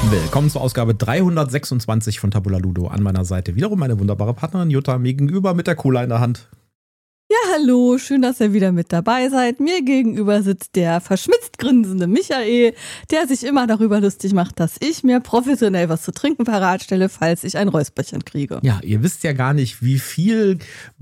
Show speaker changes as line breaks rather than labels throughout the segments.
Willkommen zur Ausgabe 326 von Tabula Ludo. An meiner Seite wiederum meine wunderbare Partnerin Jutta, mir gegenüber mit der Cola in der Hand.
Ja, hallo, schön, dass ihr wieder mit dabei seid. Mir gegenüber sitzt der verschmitzt grinsende Michael, der sich immer darüber lustig macht, dass ich mir professionell was zu trinken parat stelle, falls ich ein Räusperchen kriege.
Ja, ihr wisst ja gar nicht, wie viel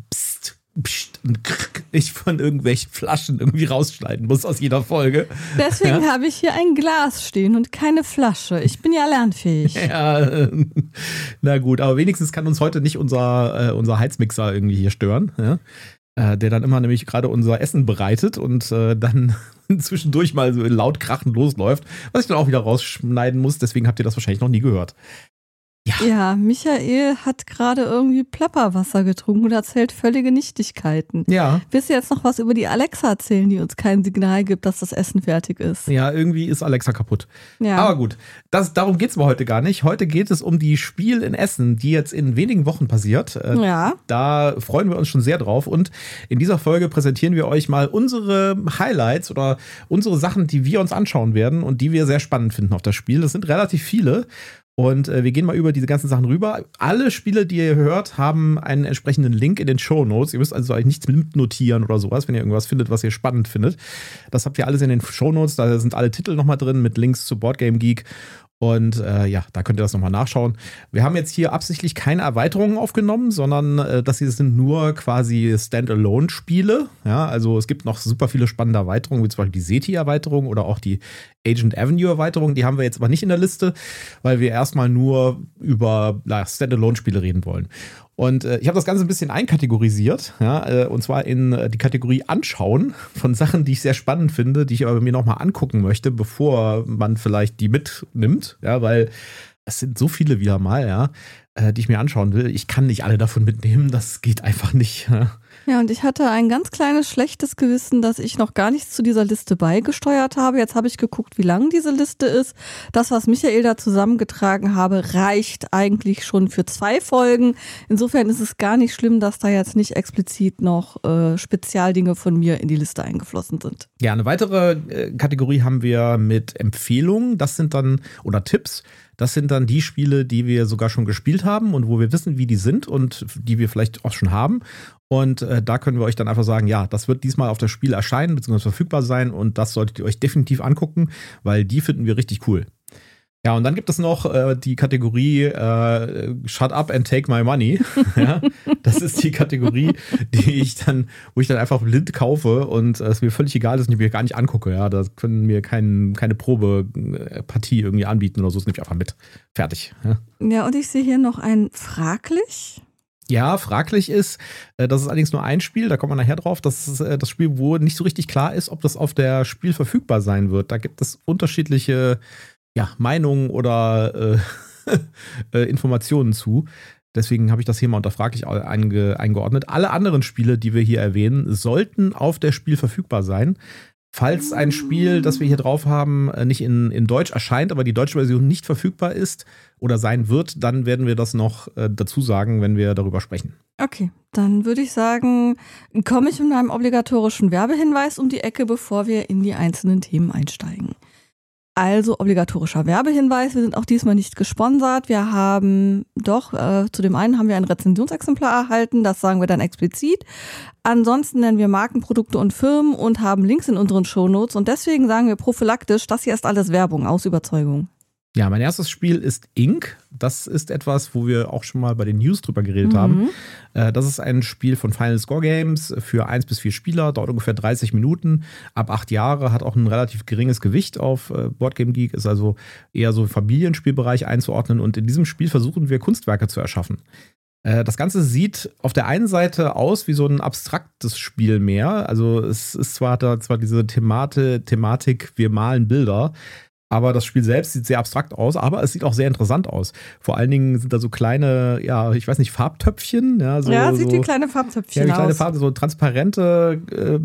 ich von irgendwelchen Flaschen irgendwie rausschneiden muss aus jeder Folge.
Deswegen habe ich hier ein Glas stehen und keine Flasche. Ich bin ja lernfähig.
Ja, na gut, aber wenigstens kann uns heute nicht unser Heizmixer irgendwie hier stören, ja? Der dann immer nämlich gerade unser Essen bereitet und dann zwischendurch mal so laut krachend losläuft, was ich dann auch wieder rausschneiden muss. Deswegen habt ihr das wahrscheinlich noch nie gehört.
Ja, Michael hat gerade irgendwie Plapperwasser getrunken und erzählt völlige Nichtigkeiten.
Ja.
Willst du jetzt noch was über die Alexa erzählen, die uns kein Signal gibt, dass das Essen fertig ist?
Ja, irgendwie ist Alexa kaputt.
Ja.
Aber gut, darum geht es aber heute gar nicht. Heute geht es um die Spiel in Essen, die jetzt in wenigen Wochen passiert.
Ja.
Da freuen wir uns schon sehr drauf. Und in dieser Folge präsentieren wir euch mal unsere Highlights oder unsere Sachen, die wir uns anschauen werden und die wir sehr spannend finden auf das Spiel. Das sind relativ viele. Und wir gehen mal über diese ganzen Sachen rüber. Alle Spiele, die ihr hört, haben einen entsprechenden Link in den Shownotes. Ihr müsst also eigentlich nichts mitnotieren oder sowas, wenn ihr irgendwas findet, was ihr spannend findet. Das habt ihr alles in den Shownotes. Da sind alle Titel nochmal drin mit Links zu Boardgame Geek. Und ja, da könnt ihr das nochmal nachschauen. Wir haben jetzt hier absichtlich keine Erweiterungen aufgenommen, sondern das hier sind nur quasi Standalone-Spiele. Ja, also es gibt noch super viele spannende Erweiterungen, wie zum Beispiel die SETI-Erweiterung oder auch die Agent Avenue-Erweiterung. Die haben wir jetzt aber nicht in der Liste, weil wir erstmal nur über Standalone-Spiele reden wollen. Und ich habe das Ganze ein bisschen einkategorisiert, ja, und zwar in die Kategorie Anschauen von Sachen, die ich sehr spannend finde, die ich aber mir nochmal angucken möchte, bevor man vielleicht die mitnimmt, ja, weil es sind so viele wieder mal, ja, die ich mir anschauen will. Ich kann nicht alle davon mitnehmen, das geht einfach nicht.
Ja, und ich hatte ein ganz kleines schlechtes Gewissen, dass ich noch gar nichts zu dieser Liste beigesteuert habe. Jetzt habe ich geguckt, wie lang diese Liste ist. Das, was Michael da zusammengetragen habe, reicht eigentlich schon für 2 Folgen. Insofern ist es gar nicht schlimm, dass da jetzt nicht explizit noch Spezialdinge von mir in die Liste eingeflossen sind.
Ja, eine weitere Kategorie haben wir mit Empfehlungen. Das sind dann, oder Tipps. Das sind dann die Spiele, die wir sogar schon gespielt haben und wo wir wissen, wie die sind und die wir vielleicht auch schon haben. Und da können wir euch dann einfach sagen, ja, das wird diesmal auf das Spiel erscheinen bzw. verfügbar sein und das solltet ihr euch definitiv angucken, weil die finden wir richtig cool. Ja, und dann gibt es noch die Kategorie Shut up and take my money. Ja, das ist die Kategorie, wo ich dann einfach blind kaufe und es mir völlig egal ist und ich mir gar nicht angucke. Ja, da können mir keine Probepartie irgendwie anbieten oder so. Das nehme ich einfach mit. Fertig.
Ja, und ich sehe hier noch ein fraglich.
Ja, fraglich ist, das ist allerdings nur ein Spiel, da kommen wir nachher drauf. Das ist das Spiel, wo nicht so richtig klar ist, ob das auf der Spiel verfügbar sein wird. Da gibt es unterschiedliche Meinungen oder Informationen zu. Deswegen habe ich das hier mal unter fraglich eingeordnet. Alle anderen Spiele, die wir hier erwähnen, sollten auf der Spiel verfügbar sein. Falls ein Spiel, das wir hier drauf haben, nicht in Deutsch erscheint, aber die deutsche Version nicht verfügbar ist oder sein wird, dann werden wir das noch dazu sagen, wenn wir darüber sprechen.
Okay, dann würde ich sagen, komme ich mit meinem obligatorischen Werbehinweis um die Ecke, bevor wir in die einzelnen Themen einsteigen. Also obligatorischer Werbehinweis, wir sind auch diesmal nicht gesponsert. Wir haben zu dem einen haben wir ein Rezensionsexemplar erhalten, das sagen wir dann explizit. Ansonsten nennen wir Marken, Produkte und Firmen und haben Links in unseren Shownotes und deswegen sagen wir prophylaktisch, das hier ist alles Werbung, aus Überzeugung.
Ja, mein erstes Spiel ist Ink. Das ist etwas, wo wir auch schon mal bei den News drüber geredet haben. Das ist ein Spiel von Final Score Games für 1 bis 4 Spieler, dauert ungefähr 30 Minuten, ab 8 Jahre, hat auch ein relativ geringes Gewicht auf Boardgame Geek, ist also eher so im Familienspielbereich einzuordnen und in diesem Spiel versuchen wir Kunstwerke zu erschaffen. Das Ganze sieht auf der einen Seite aus wie so ein abstraktes Spiel mehr, also es ist zwar diese Thematik, wir malen Bilder, aber das Spiel selbst sieht sehr abstrakt aus, aber es sieht auch sehr interessant aus. Vor allen Dingen sind da so kleine, ich weiß nicht, Farbtöpfchen.
Sieht wie kleine Farbtöpfchen aus.
Ja, wie kleine Farben, so transparente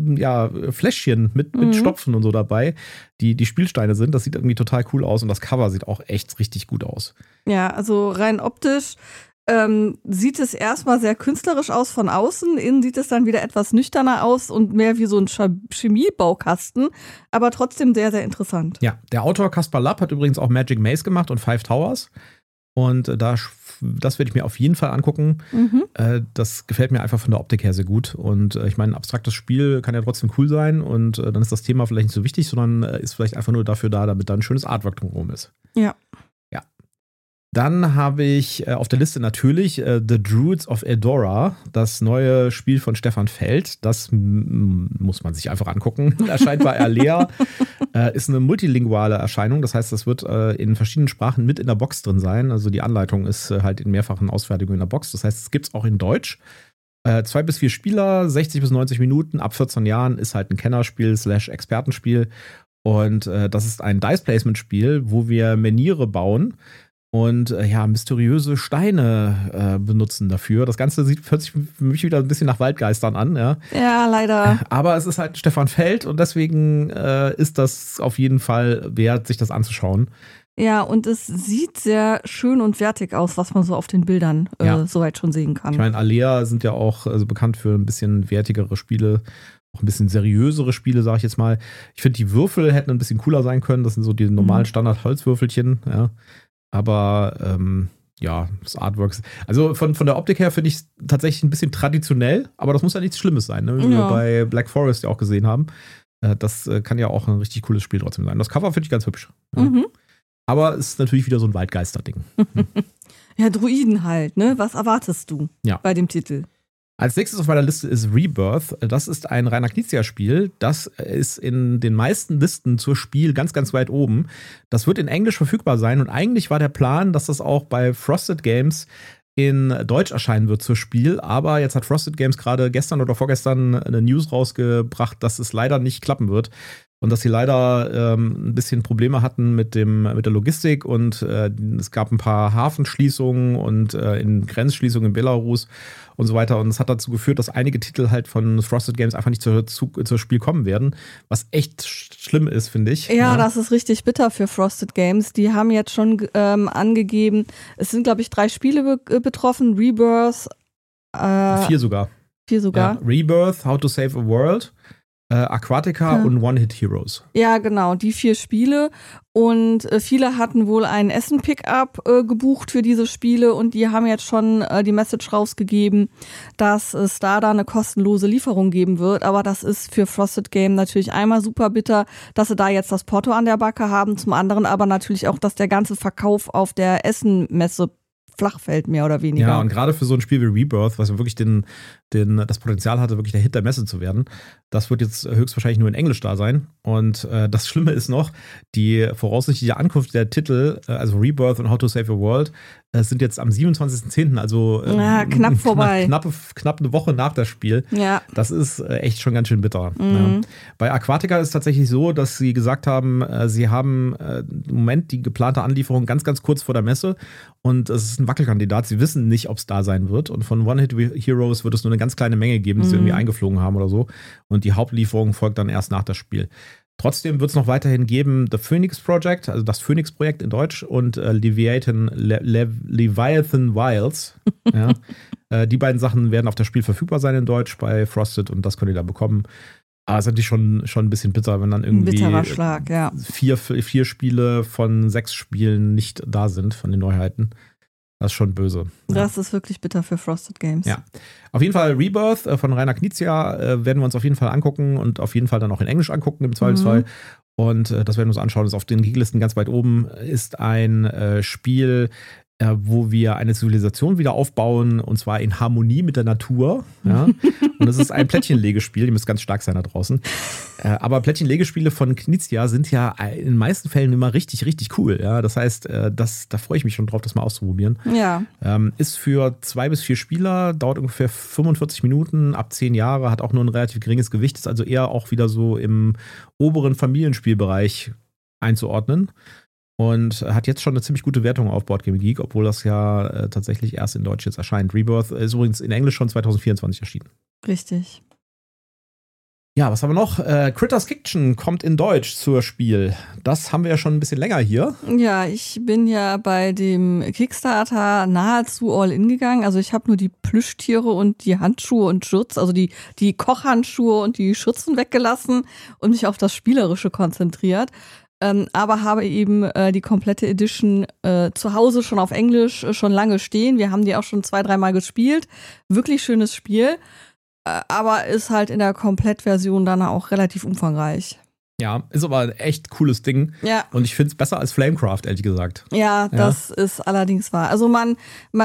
Fläschchen mit Stopfen und so dabei, die Spielsteine sind. Das sieht irgendwie total cool aus und das Cover sieht auch echt richtig gut aus.
Ja, also rein optisch sieht es erstmal sehr künstlerisch aus von außen, innen sieht es dann wieder etwas nüchterner aus und mehr wie so ein Chemiebaukasten, aber trotzdem sehr, sehr interessant.
Ja, der Autor Kaspar Lapp hat übrigens auch Magic Maze gemacht und Five Towers. Und das werde ich mir auf jeden Fall angucken. Das gefällt mir einfach von der Optik her sehr gut. Und ich meine, ein abstraktes Spiel kann ja trotzdem cool sein. Und dann ist das Thema vielleicht nicht so wichtig, sondern ist vielleicht einfach nur dafür da, damit da ein schönes Artwork drumherum ist.
Ja.
Dann habe ich auf der Liste natürlich The Druids of Eldora, das neue Spiel von Stefan Feld. Das muss man sich einfach angucken. Erscheint bei Alea. Ist eine multilinguale Erscheinung. Das heißt, das wird in verschiedenen Sprachen mit in der Box drin sein. Also die Anleitung ist halt in mehrfachen Ausfertigungen in der Box. Das heißt, es gibt es auch in Deutsch. 2 bis 4 Spieler, 60 bis 90 Minuten, ab 14 Jahren, ist halt ein Kennerspiel / Expertenspiel. Und das ist ein Dice-Placement-Spiel, wo wir Meniere bauen und mysteriöse Steine benutzen dafür. Das Ganze hört sich für mich wieder ein bisschen nach Waldgeistern an.
Ja, leider.
Aber es ist halt Stefan Feld und deswegen ist das auf jeden Fall wert, sich das anzuschauen.
Ja, und es sieht sehr schön und wertig aus, was man so auf den Bildern soweit schon sehen kann.
Ich meine, Alea sind ja auch bekannt für ein bisschen wertigere Spiele, auch ein bisschen seriösere Spiele, sage ich jetzt mal. Ich finde, die Würfel hätten ein bisschen cooler sein können. Das sind so die normalen Standard-Holzwürfelchen, ja. Aber das Artwork. Also von der Optik her finde ich es tatsächlich ein bisschen traditionell, aber das muss ja nichts Schlimmes sein, ne? Wie wir bei Black Forest ja auch gesehen haben. Das kann ja auch ein richtig cooles Spiel trotzdem sein. Das Cover finde ich ganz hübsch. Ja. Aber es ist natürlich wieder so ein Waldgeister-Ding.
Ja, Druiden halt, ne? Was erwartest du bei dem Titel?
Als nächstes auf meiner Liste ist Rebirth. Das ist ein Rainer Knizia-Spiel. Das ist in den meisten Listen zur Spiel ganz, ganz weit oben. Das wird in Englisch verfügbar sein und eigentlich war der Plan, dass das auch bei Frosted Games in Deutsch erscheinen wird zur Spiel. Aber jetzt hat Frosted Games gerade gestern oder vorgestern eine News rausgebracht, dass es leider nicht klappen wird. Und dass sie leider ein bisschen Probleme hatten mit der Logistik und es gab ein paar Hafenschließungen und in Grenzschließungen in Belarus und so weiter. Und es hat dazu geführt, dass einige Titel halt von Frosted Games einfach nicht zur Spiel kommen werden, was echt schlimm ist, finde ich.
Ja, das ist richtig bitter für Frosted Games. Die haben jetzt schon angegeben, es sind, glaube ich, 3 Spiele betroffen. Rebirth.
4 sogar.
4 sogar.
Ja, Rebirth, How to Save a World, Aquatica und One-Hit Heroes.
Ja, genau, die 4 Spiele. Und viele hatten wohl ein Essen-Pickup gebucht für diese Spiele und die haben jetzt schon die Message rausgegeben, dass es da eine kostenlose Lieferung geben wird. Aber das ist für Frosted Game natürlich einmal super bitter, dass sie da jetzt das Porto an der Backe haben. Zum anderen aber natürlich auch, dass der ganze Verkauf auf der Essen-Messe flach fällt, mehr oder weniger.
Ja, und gerade für so ein Spiel wie Rebirth, was wirklich das Potenzial hatte, wirklich der Hit der Messe zu werden, das wird jetzt höchstwahrscheinlich nur in Englisch da sein. Und das Schlimme ist noch, die voraussichtliche Ankunft der Titel, also Rebirth und How to Save a World, sind jetzt am 27.10., also
knapp vorbei.
Knapp eine Woche nach das Spiel.
Ja.
Das ist echt schon ganz schön bitter. Ja. Bei Aquatica ist es tatsächlich so, dass sie gesagt haben, sie haben im Moment die geplante Anlieferung ganz, ganz kurz vor der Messe und es ist ein Wackelkandidat. Sie wissen nicht, ob es da sein wird. Und von One-Hit Heroes wird es nur eine ganz kleine Menge geben, die sie irgendwie eingeflogen haben oder so. Und die Hauptlieferung folgt dann erst nach das Spiel. Trotzdem wird es noch weiterhin geben The Phoenix Project, also das Phoenix-Projekt in Deutsch und Leviathan Wilds. Ja. Die beiden Sachen werden auf das Spiel verfügbar sein in Deutsch bei Frosted und das könnt ihr da bekommen. Aber es ist natürlich schon ein bisschen bitter, wenn dann irgendwie
ein bitterer Schlag, ja.
4 Spiele von 6 Spielen nicht da sind von den Neuheiten. Das ist schon böse.
Das ist wirklich bitter für Frosted Games.
Ja. Auf jeden Fall Rebirth von Rainer Knizia werden wir uns auf jeden Fall angucken und auf jeden Fall dann auch in Englisch angucken im Zweifelsfall. Und das werden wir uns anschauen. Das ist auf den Geeklisten ganz weit oben. Ist ein Spiel, wo wir eine Zivilisation wieder aufbauen und zwar in Harmonie mit der Natur. Ja? Und es ist ein Plättchenlegespiel, die müssen ganz stark sein da draußen. Aber Plättchenlegespiele von Knizia sind ja in den meisten Fällen immer richtig, richtig cool. Ja? Das heißt, da freue ich mich schon drauf, das mal auszuprobieren.
Ja.
Ist für 2 bis 4 Spieler, dauert ungefähr 45 Minuten, ab 10 Jahre, hat auch nur ein relativ geringes Gewicht, ist also eher auch wieder so im oberen Familienspielbereich einzuordnen. Und hat jetzt schon eine ziemlich gute Wertung auf Boardgame Geek, obwohl das ja tatsächlich erst in Deutsch jetzt erscheint. Rebirth ist übrigens in Englisch schon 2024 erschienen.
Richtig.
Ja, was haben wir noch? Critters Kitchen kommt in Deutsch zur Spiel. Das haben wir ja schon ein bisschen länger hier.
Ja, ich bin ja bei dem Kickstarter nahezu all in gegangen. Also ich habe nur die Plüschtiere und die Handschuhe und Schürzen, also die Kochhandschuhe und die Schürzen weggelassen und mich auf das Spielerische konzentriert. Aber habe eben die komplette Edition zu Hause schon auf Englisch schon lange stehen. Wir haben die auch schon 2-3 Mal gespielt. Wirklich schönes Spiel. Aber ist halt in der Komplettversion dann auch relativ umfangreich.
Ja, ist aber ein echt cooles Ding.
Ja.
Und ich finde es besser als Flamecraft, ehrlich gesagt.
Ja, das ist allerdings wahr. Also man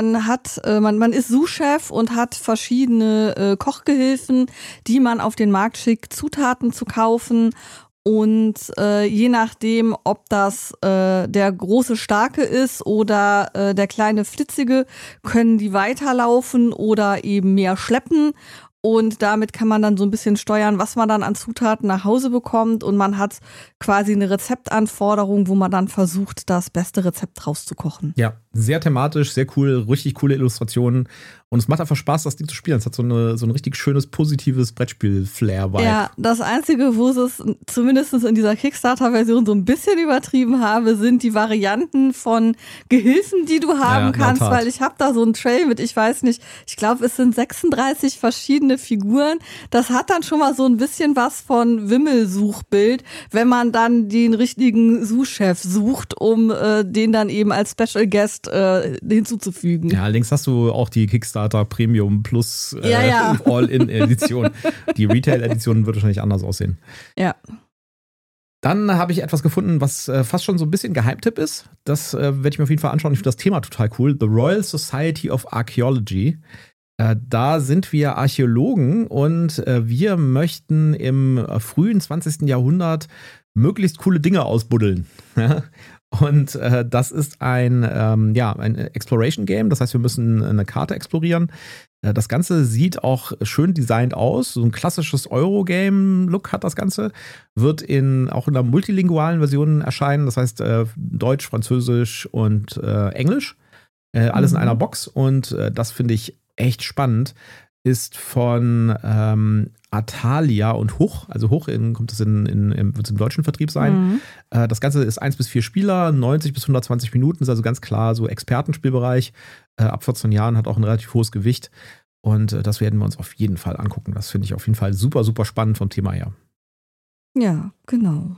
ist Sous-Chef und hat verschiedene Kochgehilfen, die man auf den Markt schickt, Zutaten zu kaufen. Und je nachdem, ob das der große Starke ist oder der kleine Flitzige, können die weiterlaufen oder eben mehr schleppen. Und damit kann man dann so ein bisschen steuern, was man dann an Zutaten nach Hause bekommt. Und man hat quasi eine Rezeptanforderung, wo man dann versucht, das beste Rezept rauszukochen.
Ja, sehr thematisch, sehr cool, richtig coole Illustrationen. Und es macht einfach Spaß, das Ding zu spielen. Es hat so ein richtig schönes, positives Brettspiel-Flair-Vibe.
Ja, das Einzige, wo sie es zumindest in dieser Kickstarter-Version so ein bisschen übertrieben habe, sind die Varianten von Gehilfen, die du haben kannst. Weil ich habe da so einen Tray mit, ich weiß nicht, ich glaube, es sind 36 verschiedene Figuren. Das hat dann schon mal so ein bisschen was von Wimmelsuchbild, wenn man dann den richtigen Sous-Chef sucht, um den dann eben als Special Guest hinzuzufügen.
Ja, allerdings hast du auch die Kickstarter Premium Plus All-In-Edition. Die Retail-Edition wird wahrscheinlich anders aussehen.
Ja.
Dann habe ich etwas gefunden, was fast schon so ein bisschen Geheimtipp ist. Das werde ich mir auf jeden Fall anschauen. Ich finde das Thema total cool. The Royal Society of Archaeology. Da sind wir Archäologen und wir möchten im frühen 20. Jahrhundert möglichst coole Dinge ausbuddeln. Und das ist ein Exploration-Game. Das heißt, wir müssen eine Karte explorieren. Das Ganze sieht auch schön designt aus. So ein klassisches Eurogame-Look hat das Ganze. Wird auch in einer multilingualen Version erscheinen. Das heißt Deutsch, Französisch und Englisch. Alles in einer Box. Und das finde ich echt spannend. Ist von Atalia und Huch. Also Huch wird es im deutschen Vertrieb sein. Das Ganze ist 1 bis 4 Spieler, 90 bis 120 Minuten, ist also ganz klar so Expertenspielbereich. Ab 14 Jahren hat auch ein relativ hohes Gewicht. Und das werden wir uns auf jeden Fall angucken. Das finde ich auf jeden Fall super, super spannend vom Thema her.
Ja, genau.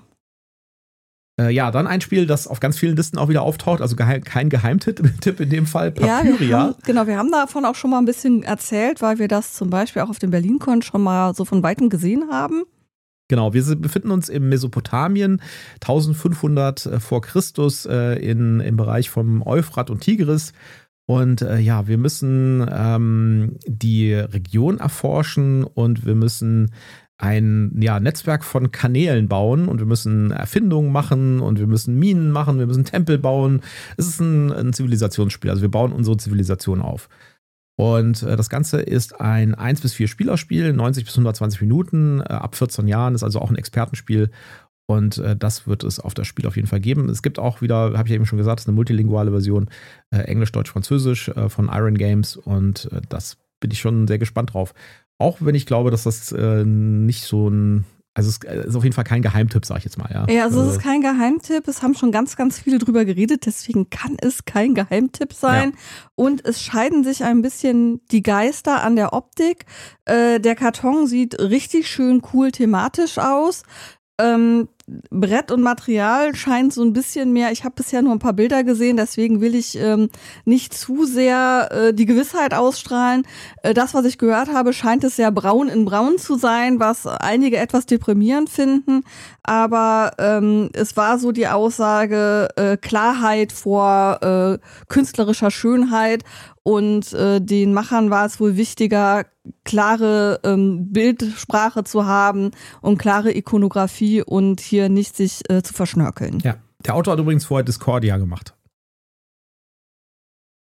Dann ein Spiel, das auf ganz vielen Listen auch wieder auftaucht, also kein Geheimtipp in dem Fall, Papyria.
Ja, wir haben davon auch schon mal ein bisschen erzählt, weil wir das zum Beispiel auch auf dem BerlinCon schon mal so von Weitem gesehen haben.
Genau, wir befinden uns im Mesopotamien, 1500 vor Christus im Bereich vom Euphrat und Tigris. Und wir müssen die Region erforschen und wir müssen ein Netzwerk von Kanälen bauen und wir müssen Erfindungen machen und wir müssen Minen machen, wir müssen Tempel bauen. Es ist ein Zivilisationsspiel, also wir bauen unsere Zivilisation auf. Und das Ganze ist ein 1 bis 4 Spielerspiel, 90 bis 120 Minuten, ab 14 Jahren, ist also auch ein Expertenspiel. Und das wird es auf das Spiel auf jeden Fall geben. Es gibt auch wieder, habe ich ja eben schon gesagt, es ist eine multilinguale Version, Englisch, Deutsch, Französisch von Iron Games und das bin ich schon sehr gespannt drauf. Auch wenn ich glaube, dass das nicht so also es ist auf jeden Fall kein Geheimtipp, sag ich jetzt mal.
Ja, also es ist kein Geheimtipp. Es haben schon ganz, ganz viele drüber geredet. Deswegen kann es kein Geheimtipp sein. Ja. Und es scheiden sich ein bisschen die Geister an der Optik. Der Karton sieht richtig schön cool thematisch aus. Brett und Material scheint so ein bisschen mehr, ich habe bisher nur ein paar Bilder gesehen, deswegen will ich nicht zu sehr die Gewissheit ausstrahlen. Das, was ich gehört habe, scheint es sehr braun in braun zu sein, was einige etwas deprimierend finden, aber es war so die Aussage, Klarheit vor künstlerischer Schönheit. Und den Machern war es wohl wichtiger, klare Bildsprache zu haben und klare Ikonografie und hier nicht sich zu verschnörkeln.
Ja, der Autor hat übrigens vorher Discordia gemacht.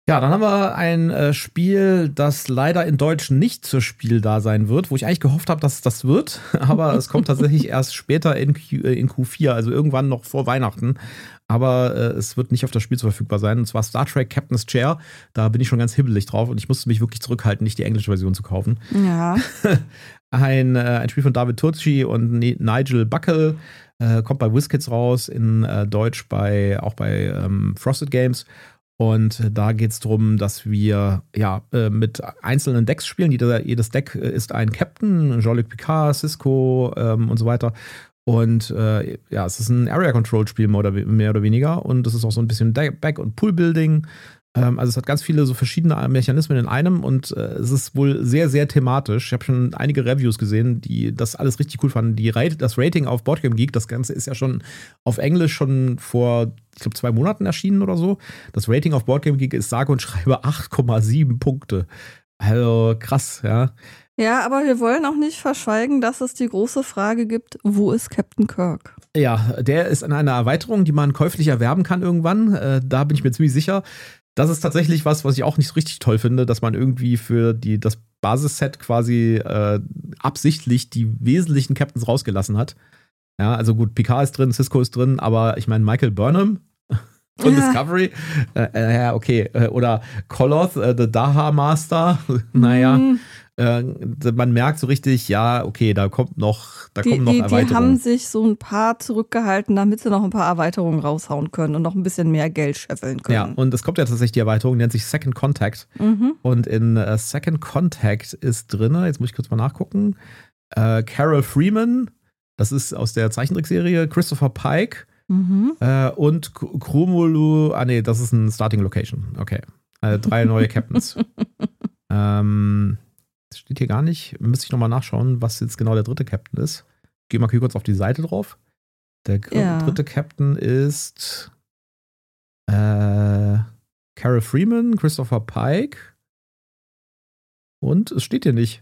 Ja, dann haben wir ein Spiel, das leider in Deutsch nicht zur Spiel da sein wird, wo ich eigentlich gehofft habe, dass es das wird. Aber es kommt tatsächlich erst später in Q4, also irgendwann noch vor Weihnachten. Aber es wird nicht auf das Spiel verfügbar sein. Und zwar Star Trek Captain's Chair. Da bin ich schon ganz hibbelig drauf und ich musste mich wirklich zurückhalten, nicht die englische Version zu kaufen.
Ja.
Ein Spiel von David Turczi und Nigel Buckle. Kommt bei WizKids raus, in Deutsch auch bei Frosted Games. Und da geht es darum, dass wir mit einzelnen Decks spielen. Jedes Deck ist ein Captain, Jean-Luc Picard, Sisko und so weiter. Und es ist ein Area-Control-Spiel mehr oder weniger. Und es ist auch so ein bisschen Back- und Pool-Building. Also es hat ganz viele so verschiedene Mechanismen in einem und es ist wohl sehr, sehr thematisch. Ich habe schon einige Reviews gesehen, die das alles richtig cool fanden. Das Rating auf Boardgame Geek, das Ganze ist ja schon auf Englisch schon vor, ich glaube, 2 Monaten erschienen oder so. Das Rating auf Boardgame Geek ist sage und schreibe 8,7 Punkte. Also krass, ja.
Ja, aber wir wollen auch nicht verschweigen, dass es die große Frage gibt, wo ist Captain Kirk?
Ja, der ist in einer Erweiterung, die man käuflich erwerben kann irgendwann. Da bin ich mir ziemlich sicher. Das ist tatsächlich was ich auch nicht so richtig toll finde, dass man irgendwie für das Basisset quasi absichtlich die wesentlichen Captains rausgelassen hat. Ja, also gut, Picard ist drin, Sisko ist drin, aber ich meine Michael Burnham von Discovery, okay, oder Koloth, The Daha Master, man merkt so richtig, ja, okay, da kommen noch Erweiterungen.
Die haben sich so ein paar zurückgehalten, damit sie noch ein paar Erweiterungen raushauen können und noch ein bisschen mehr Geld scheffeln können.
Ja, und es kommt ja tatsächlich die Erweiterung, nennt sich Second Contact. Und in Second Contact ist drin, jetzt muss ich kurz mal nachgucken, Carol Freeman, das ist aus der Zeichentrickserie, Christopher Pike und Krumulu, das ist ein Starting Location, okay. 3 neue Captains. Das steht hier gar nicht. Müsste ich nochmal nachschauen, was jetzt genau der dritte Captain ist. Geh mal kurz auf die Seite drauf. Der dritte Captain ist Carol Freeman, Christopher Pike und es steht hier nicht.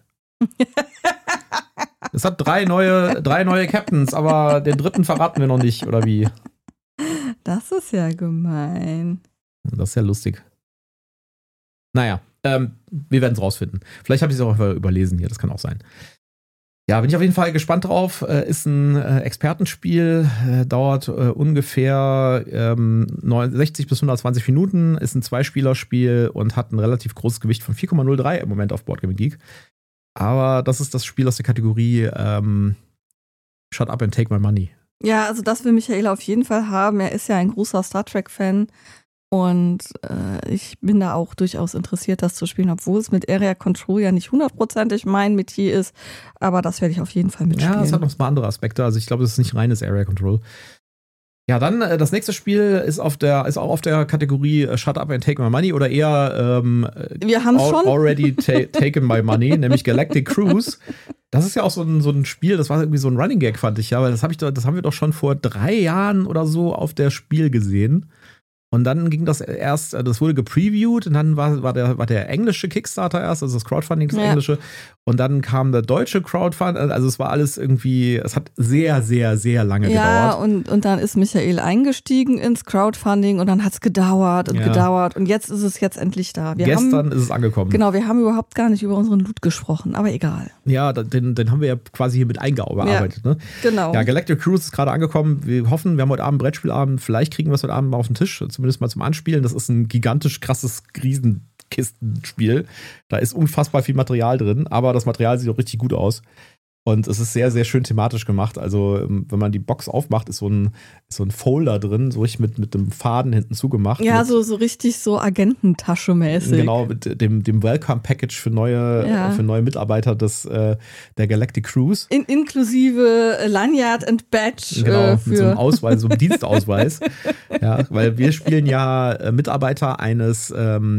Es hat 3 neue Captains, aber den dritten verraten wir noch nicht, oder wie?
Das ist ja gemein.
Das ist ja lustig. Naja. Wir werden es rausfinden. Vielleicht habe ich es auch überlesen hier, das kann auch sein. Ja, bin ich auf jeden Fall gespannt drauf. Ist ein Expertenspiel, dauert ungefähr 60 bis 120 Minuten, ist ein 2-Spieler-Spiel und hat ein relativ großes Gewicht von 4,03 im Moment auf Boardgame Geek. Aber das ist das Spiel aus der Kategorie Shut Up and Take My Money.
Ja, also das will Michael auf jeden Fall haben. Er ist ja ein großer Star Trek-Fan. Und ich bin da auch durchaus interessiert, das zu spielen, obwohl es mit Area Control ja nicht 100%ig mein Metier ist. Aber das werde ich auf jeden Fall mitspielen.
Ja, es hat noch ein paar andere Aspekte. Also ich glaube, es ist nicht reines Area Control. Ja, dann das nächste Spiel ist auch auf der Kategorie Shut Up and Take My Money oder eher
wir haben schon
Already Taken My Money, nämlich Galactic Cruise. Das ist ja auch so ein Spiel, das war irgendwie so ein Running Gag, fand ich ja, weil das haben wir doch schon vor 3 Jahren oder so auf der Spiel gesehen. Und dann ging das das wurde gepreviewt und dann war der englische Kickstarter erst, also das Crowdfunding, das englische. Und dann kam der deutsche Crowdfunding, also es war alles irgendwie, es hat sehr, sehr, sehr lange gedauert.
Ja, und dann ist Michael eingestiegen ins Crowdfunding und dann hat es gedauert und gedauert und jetzt ist es endlich da.
Gestern ist es angekommen.
Genau, wir haben überhaupt gar nicht über unseren Loot gesprochen, aber egal.
Ja, den haben wir ja quasi hier mit eingearbeitet. Ja, ne?
Genau.
Ja, Galactic Cruise ist gerade angekommen. Wir hoffen, wir haben heute Abend Brettspielabend, vielleicht kriegen wir es heute Abend mal auf den Tisch, zumindest mal zum Anspielen. Das ist ein gigantisch krasses Riesenkistenspiel. Da ist unfassbar viel Material drin, aber das Material sieht auch richtig gut aus. Und es ist sehr, sehr schön thematisch gemacht. Also, wenn man die Box aufmacht, ist so ein Folder drin, so richtig mit dem Faden hinten zugemacht.
Ja, so richtig so Agententasche-mäßig.
Genau, mit dem Welcome-Package für neue Mitarbeiter der Galactic Cruise.
Inklusive Lanyard and Badge.
Genau, mit so einem Ausweis, so einem Dienstausweis. Ja, weil wir spielen ja Mitarbeiter eines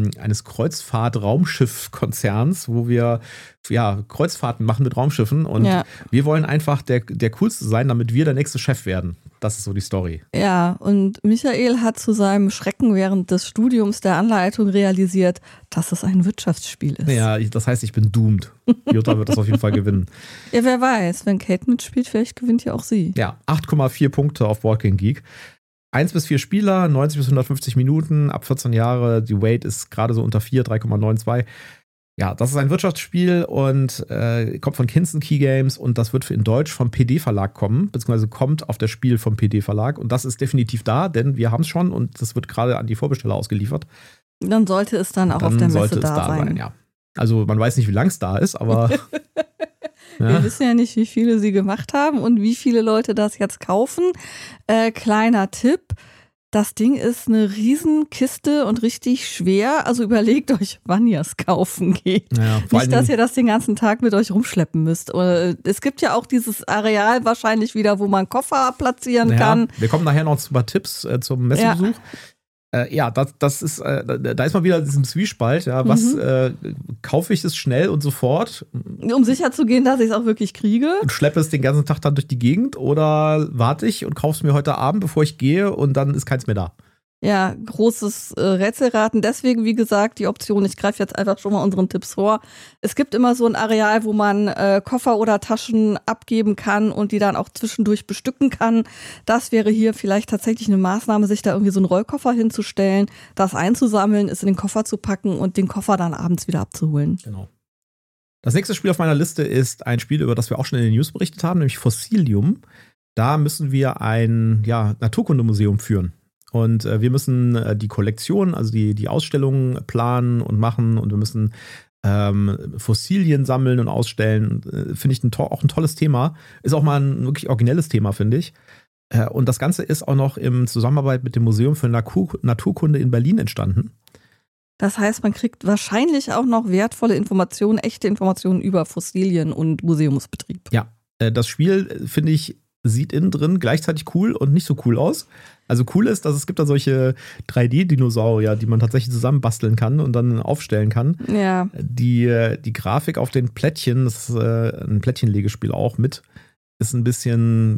Kreuzfahrt-Raumschiff-Konzerns, wo wir Kreuzfahrten machen mit Raumschiffen und wir wollen einfach der Coolste sein, damit wir der nächste Chef werden. Das ist so die Story.
Ja, und Michael hat zu seinem Schrecken während des Studiums der Anleitung realisiert, dass es ein Wirtschaftsspiel ist.
Ja, das heißt, ich bin doomed. Jutta wird das auf jeden Fall gewinnen.
Ja, wer weiß, wenn Kate mitspielt, vielleicht gewinnt ja auch sie.
Ja, 8,4 Punkte auf Boardgame Geek. 1 bis 4 Spieler, 90 bis 150 Minuten, ab 14 Jahre. Die Weight ist gerade so unter 4, 3,92. Ja, das ist ein Wirtschaftsspiel und kommt von Kinston Key Games und das wird in Deutsch vom PD-Verlag kommen, beziehungsweise kommt auf das Spiel vom PD-Verlag und das ist definitiv da, denn wir haben es schon und das wird gerade an die Vorbesteller ausgeliefert.
Dann sollte es dann auch auf der Messe da sein.
Ja. Also man weiß nicht, wie lang es da ist, aber
wir wissen ja nicht, wie viele sie gemacht haben und wie viele Leute das jetzt kaufen. Kleiner Tipp. Das Ding ist eine Riesenkiste und richtig schwer. Also überlegt euch, wann ihr es kaufen geht.
Ja,
nicht, dass ihr das den ganzen Tag mit euch rumschleppen müsst. Es gibt ja auch dieses Areal wahrscheinlich wieder, wo man Koffer platzieren kann.
Wir kommen nachher noch zu ein paar Tipps zum Messebesuch. Das ist, da ist mal wieder diesen Zwiespalt. Ja, was kaufe ich es schnell und sofort?
Um sicher zu gehen, dass ich es auch wirklich kriege.
Und schleppe es den ganzen Tag dann durch die Gegend oder warte ich und kaufe es mir heute Abend, bevor ich gehe und dann ist keins mehr da.
Ja, großes Rätselraten. Deswegen, wie gesagt, die Option, ich greife jetzt einfach schon mal unseren Tipps vor. Es gibt immer so ein Areal, wo man Koffer oder Taschen abgeben kann und die dann auch zwischendurch bestücken kann. Das wäre hier vielleicht tatsächlich eine Maßnahme, sich da irgendwie so einen Rollkoffer hinzustellen, das einzusammeln, es in den Koffer zu packen und den Koffer dann abends wieder abzuholen.
Genau. Das nächste Spiel auf meiner Liste ist ein Spiel, über das wir auch schon in den News berichtet haben, nämlich Fossilium. Da müssen wir ein Naturkundemuseum führen. Und wir müssen die Kollektion, also die Ausstellungen planen und machen und wir müssen Fossilien sammeln und ausstellen. Finde ich auch ein tolles Thema. Ist auch mal ein wirklich originelles Thema, finde ich. Und das Ganze ist auch noch in Zusammenarbeit mit dem Museum für Naturkunde in Berlin entstanden.
Das heißt, man kriegt wahrscheinlich auch noch wertvolle Informationen, echte Informationen über Fossilien und Museumsbetrieb.
Ja, das Spiel, finde ich, sieht innen drin gleichzeitig cool und nicht so cool aus. Also cool ist, dass es gibt da solche 3D-Dinosaurier, die man tatsächlich zusammenbasteln kann und dann aufstellen kann.
Ja.
Die Grafik auf den Plättchen, das ist ein Plättchenlegespiel auch mit, ist ein bisschen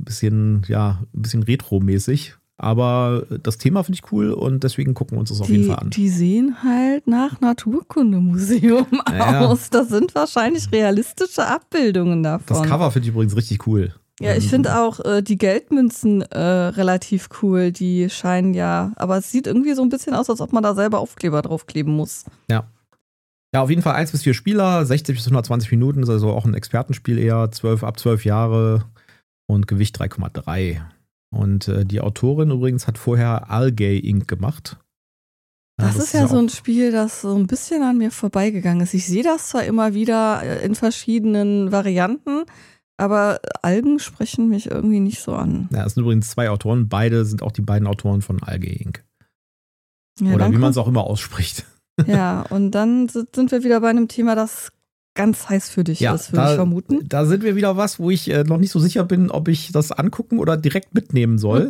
retro-mäßig. Aber das Thema finde ich cool und deswegen gucken wir uns das auf jeden Fall an.
Die sehen halt nach Naturkundemuseum aus. Das sind wahrscheinlich realistische Abbildungen davon.
Das Cover finde ich übrigens richtig cool.
Ja, ich finde auch die Geldmünzen relativ cool. Die scheinen ja, aber es sieht irgendwie so ein bisschen aus, als ob man da selber Aufkleber draufkleben muss.
Ja. Ja, auf jeden Fall 1 bis 4 Spieler, 60 bis 120 Minuten, ist also auch ein Expertenspiel eher, ab 12 Jahre und Gewicht 3,3. Und die Autorin übrigens hat vorher Algae Inc. gemacht.
Das ist ja so ein Spiel, das so ein bisschen an mir vorbeigegangen ist. Ich sehe das zwar immer wieder in verschiedenen Varianten, aber Algen sprechen mich irgendwie nicht so an.
Ja, es sind übrigens 2 Autoren. Beide sind auch die beiden Autoren von Algae Inc.
Ja,
oder wie man es auch immer ausspricht.
Ja, und dann sind wir wieder bei einem Thema, das ganz heiß für dich ist, würde ich vermuten.
Da sind wir wieder wo ich noch nicht so sicher bin, ob ich das angucken oder direkt mitnehmen soll.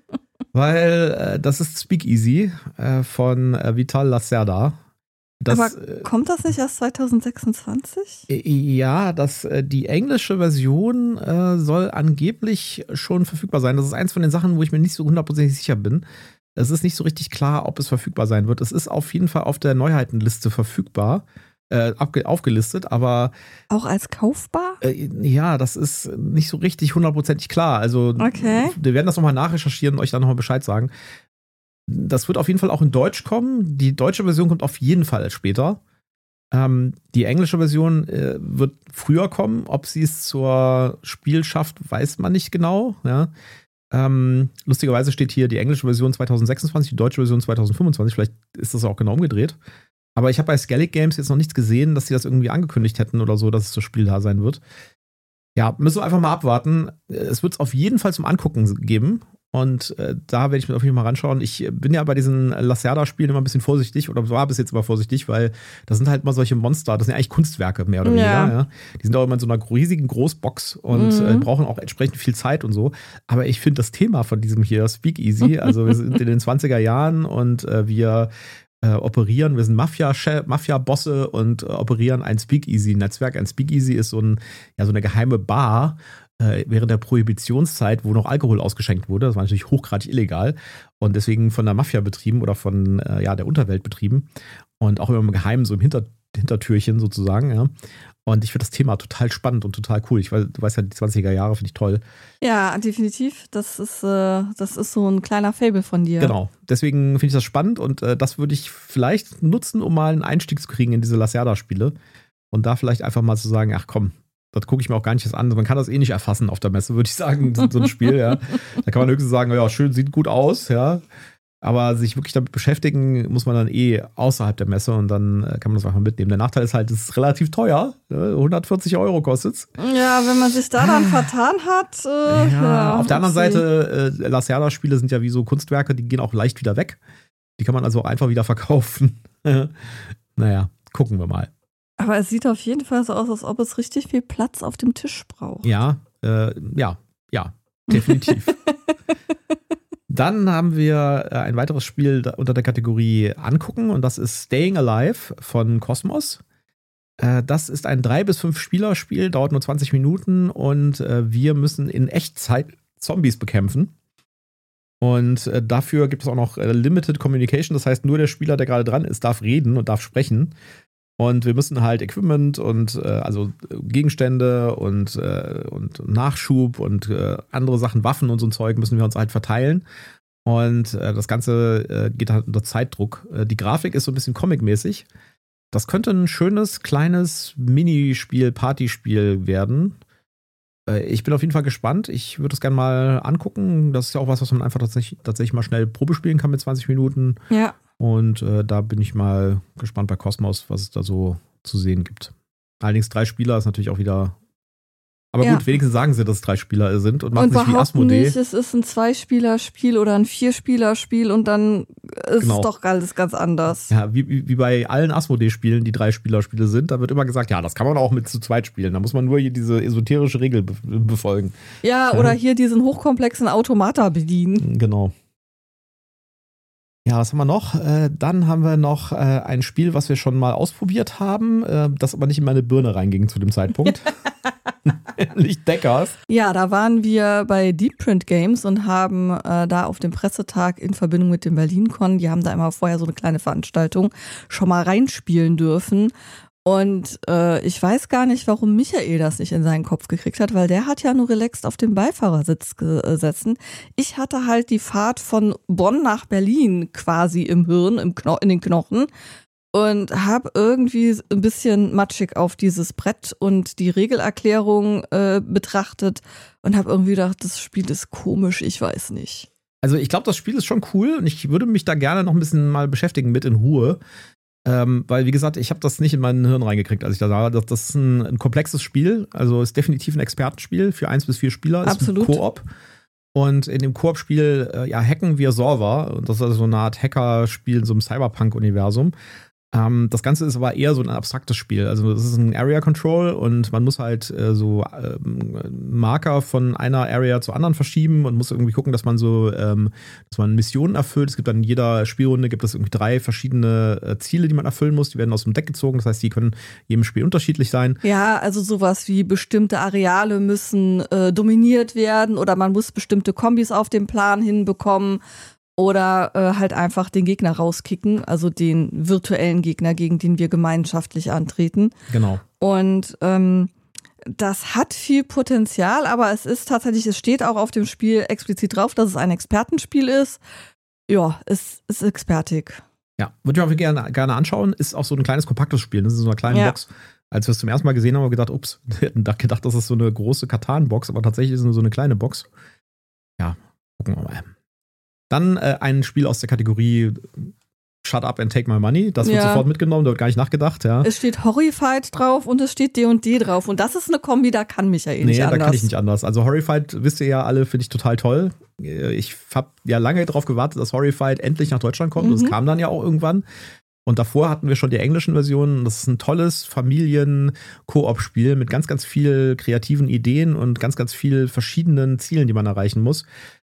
Weil das ist Speakeasy von Vital Lacerda.
Aber kommt das nicht erst 2026?
Ja, die englische Version soll angeblich schon verfügbar sein. Das ist eins von den Sachen, wo ich mir nicht so hundertprozentig sicher bin. Es ist nicht so richtig klar, ob es verfügbar sein wird. Es ist auf jeden Fall auf der Neuheitenliste verfügbar, aufgelistet, aber
auch als kaufbar?
Ja, das ist nicht so richtig hundertprozentig klar. Also
okay.
Wir werden das nochmal nachrecherchieren und euch dann nochmal Bescheid sagen. Das wird auf jeden Fall auch in Deutsch kommen. Die deutsche Version kommt auf jeden Fall später. Die englische Version wird früher kommen. Ob sie es zur Spiel schafft, weiß man nicht genau. Ja. Lustigerweise steht hier die englische Version 2026, die deutsche Version 2025. Vielleicht ist das auch genau umgedreht. Aber ich habe bei Skellig Games jetzt noch nichts gesehen, dass sie das irgendwie angekündigt hätten oder so, dass es das Spiel da sein wird. Ja, müssen wir einfach mal abwarten. Es wird es auf jeden Fall zum Angucken geben. Und da werde ich mir auf jeden Fall mal ranschauen. Ich bin ja bei diesen Lacerda-Spielen immer ein bisschen vorsichtig oder war bis jetzt immer vorsichtig, weil das sind halt mal solche Monster, das sind ja eigentlich Kunstwerke mehr oder weniger. Ja. Die sind auch immer in so einer riesigen Großbox und brauchen auch entsprechend viel Zeit und so. Aber ich finde das Thema von diesem hier, Speakeasy, also wir sind in den 20er Jahren und wir operieren, wir sind Mafia-Bosse und operieren ein Speakeasy-Netzwerk. Ein Speakeasy ist so eine geheime Bar, während der Prohibitionszeit, wo noch Alkohol ausgeschenkt wurde. Das war natürlich hochgradig illegal und deswegen von der Mafia betrieben oder von der Unterwelt betrieben und auch immer im Geheimen so im Hintertürchen sozusagen, ja. Und ich finde das Thema total spannend und total cool. Du weißt ja, die 20er Jahre finde ich toll.
Ja, definitiv. Das ist so ein kleiner Faible von dir.
Genau. Deswegen finde ich das spannend und das würde ich vielleicht nutzen, um mal einen Einstieg zu kriegen in diese Lacerda-Spiele. Und da vielleicht einfach mal zu sagen, ach komm, das gucke ich mir auch gar nicht erst an. Man kann das eh nicht erfassen auf der Messe, würde ich sagen, so ein Spiel, ja. Da kann man höchstens sagen, ja, schön, sieht gut aus, ja. Aber sich wirklich damit beschäftigen, muss man dann außerhalb der Messe und dann kann man das einfach mitnehmen. Der Nachteil ist halt, es ist relativ teuer. 140 € kostet es.
Ja, wenn man sich da dann vertan hat.
Auf der anderen Seite, Lacerda-Spiele sind ja wie so Kunstwerke, die gehen auch leicht wieder weg. Die kann man also auch einfach wieder verkaufen. Naja, gucken wir mal.
Aber es sieht auf jeden Fall so aus, als ob es richtig viel Platz auf dem Tisch braucht.
Ja, definitiv. Dann haben wir ein weiteres Spiel unter der Kategorie Angucken und das ist Staying Alive von Cosmos. Das ist ein 3- bis 5-Spieler-Spiel, dauert nur 20 Minuten und wir müssen in Echtzeit Zombies bekämpfen. Und dafür gibt es auch noch Limited Communication, das heißt, nur der Spieler, der gerade dran ist, darf reden und darf sprechen. Und wir müssen halt Equipment und also Gegenstände und Nachschub und andere Sachen, Waffen und so ein Zeug müssen wir uns halt verteilen. Und das Ganze geht halt unter Zeitdruck. Die Grafik ist so ein bisschen comic-mäßig. Das könnte ein schönes, kleines Minispiel, Partyspiel werden. Ich bin auf jeden Fall gespannt. Ich würde es gerne mal angucken. Das ist ja auch was man einfach tatsächlich mal schnell Probe spielen kann mit 20 Minuten.
Ja.
Und da bin ich mal gespannt bei Cosmos, was es da so zu sehen gibt. Allerdings 3 Spieler ist natürlich auch wieder. Aber gut, wenigstens sagen sie, dass es 3 Spieler sind und machen nicht wie Asmodee.
Nicht, es ist ein 2-Spieler-Spiel oder ein 4-Spieler-Spiel und dann ist es doch alles ganz anders.
Ja, wie bei allen Asmodee-Spielen, die 3-Spieler-Spiele sind, da wird immer gesagt, ja, das kann man auch mit zu zweit spielen. Da muss man nur hier diese esoterische Regel befolgen.
Ja, oder hier diesen hochkomplexen Automata bedienen.
Genau. Ja, was haben wir noch? Dann haben wir noch ein Spiel, was wir schon mal ausprobiert haben, das aber nicht in meine Birne reinging zu dem Zeitpunkt. Nämlich Deckers.
Ja, da waren wir bei Deep Print Games und haben da auf dem Pressetag in Verbindung mit dem BerlinCon, die haben da immer vorher so eine kleine Veranstaltung, schon mal reinspielen dürfen. Und ich weiß gar nicht, warum Michael das nicht in seinen Kopf gekriegt hat, weil der hat ja nur relaxed auf dem Beifahrersitz gesessen. Ich hatte halt die Fahrt von Bonn nach Berlin quasi im Hirn, in den Knochen und habe irgendwie ein bisschen matschig auf dieses Brett und die Regelerklärung betrachtet und habe irgendwie gedacht, das Spiel ist komisch, ich weiß nicht.
Also ich glaube, das Spiel ist schon cool und ich würde mich da gerne noch ein bisschen mal beschäftigen mit in Ruhe. Weil, wie gesagt, ich habe das nicht in mein Hirn reingekriegt, als ich da sah. Das ist ein komplexes Spiel, also ist definitiv ein Expertenspiel für 1 bis 4 Spieler.
Absolut.
Ist ein Koop. Und in dem Koop-Spiel hacken wir Solver. Und das ist also so eine Art Hacker-Spiel in so einem Cyberpunk-Universum. Das Ganze ist aber eher so ein abstraktes Spiel. Also das ist ein Area Control und man muss halt Marker von einer Area zur anderen verschieben und muss irgendwie gucken, dass man dass man Missionen erfüllt. Es gibt dann in jeder Spielrunde gibt es irgendwie 3 verschiedene Ziele, die man erfüllen muss. Die werden aus dem Deck gezogen. Das heißt, die können jedem Spiel unterschiedlich sein.
Ja, also sowas wie bestimmte Areale müssen dominiert werden oder man muss bestimmte Kombis auf dem Plan hinbekommen. Oder halt einfach den Gegner rauskicken, also den virtuellen Gegner, gegen den wir gemeinschaftlich antreten.
Genau.
Und das hat viel Potenzial, aber es steht auch auf dem Spiel explizit drauf, dass es ein Expertenspiel ist. Ja, es ist expertig.
Ja, würde ich auch gerne anschauen. Ist auch so ein kleines, kompaktes Spiel. Das ist so eine kleine Box. Als wir es zum ersten Mal gesehen haben, haben wir gedacht, ups, wir hätten gedacht, das ist so eine große Katan-Box, aber tatsächlich ist es nur so eine kleine Box. Ja, gucken wir mal. Dann ein Spiel aus der Kategorie Shut Up and Take My Money. Das wird sofort mitgenommen, da wird gar nicht nachgedacht. Ja.
Es steht Horrified drauf und es steht D&D drauf. Und das ist eine Kombi, da kann Michael nicht anders.
Nee, da kann ich nicht anders. Also Horrified, wisst ihr ja alle, finde ich total toll. Ich habe ja lange darauf gewartet, dass Horrified endlich nach Deutschland kommt. Und es kam dann ja auch irgendwann. Und davor hatten wir schon die englischen Versionen. Das ist ein tolles Familien-Koop-Spiel mit ganz, ganz viel kreativen Ideen und ganz, ganz viel verschiedenen Zielen, die man erreichen muss.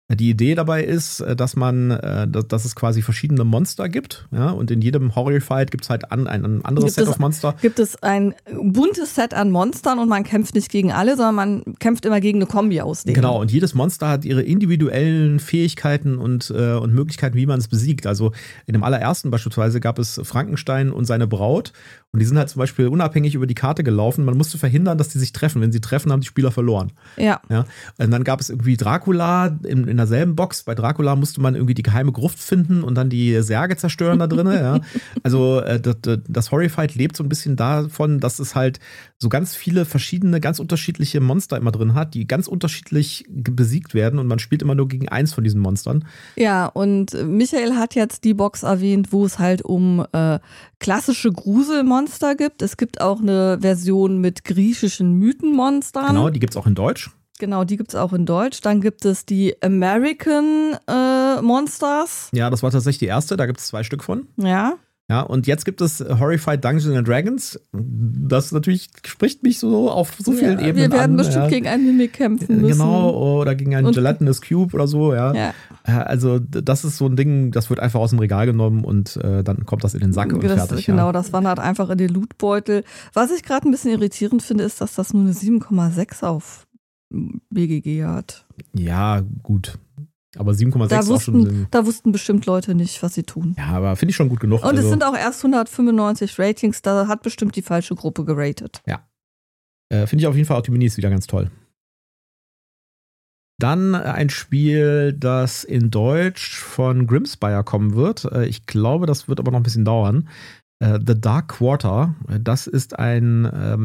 Die Idee dabei ist, dass dass es quasi verschiedene Monster gibt, ja, und in jedem Horror-Fight gibt es halt ein anderes Set of Monster.
Gibt es ein buntes Set an Monstern und man kämpft nicht gegen alle, sondern man kämpft immer gegen eine Kombi aus denen.
Genau, und jedes Monster hat ihre individuellen Fähigkeiten und Möglichkeiten, wie man es besiegt. Also in dem allerersten beispielsweise gab es Frankenstein und seine Braut und die sind halt zum Beispiel unabhängig über die Karte gelaufen. Man musste verhindern, dass die sich treffen. Wenn sie treffen, haben die Spieler verloren.
Ja.
Und dann gab es irgendwie Dracula in derselben Box. Bei Dracula musste man irgendwie die geheime Gruft finden und dann die Särge zerstören da drin. Ja. Also das Horrified lebt so ein bisschen davon, dass es halt so ganz viele verschiedene, ganz unterschiedliche Monster immer drin hat, die ganz unterschiedlich besiegt werden und man spielt immer nur gegen eins von diesen Monstern.
Ja, und Michael hat jetzt die Box erwähnt, wo es halt um klassische Gruselmonster gibt. Es gibt auch eine Version mit griechischen Mythenmonstern.
Genau, die gibt es auch in Deutsch.
Genau, die gibt es auch in Deutsch. Dann gibt es die American Monsters.
Ja, das war tatsächlich die erste, da gibt es 2 Stück von.
Ja.
Ja, und jetzt gibt es Horrified Dungeons and Dragons. Das natürlich spricht mich so auf so vielen Ebenen an.
Wir werden bestimmt gegen einen Mimik kämpfen müssen.
Genau, oder gegen einen Gelatinous Cube oder so, ja. Also das ist so ein Ding, das wird einfach aus dem Regal genommen und dann kommt das in den Sack und fertig.
Genau, das wandert einfach in den Lootbeutel. Was ich gerade ein bisschen irritierend finde, ist, dass das nur eine 7,6 auf BGG hat.
Ja, gut. Aber 7,6 ist auch schon.
Da wussten bestimmt Leute nicht, was sie tun.
Ja, aber finde ich schon gut genug.
Und es sind auch erst 195 Ratings, da hat bestimmt die falsche Gruppe geratet.
Ja. Finde ich auf jeden Fall auch die Minis wieder ganz toll. Dann ein Spiel, das in Deutsch von Grimspire kommen wird. Ich glaube, das wird aber noch ein bisschen dauern. The Dark Quarter. Das ist ein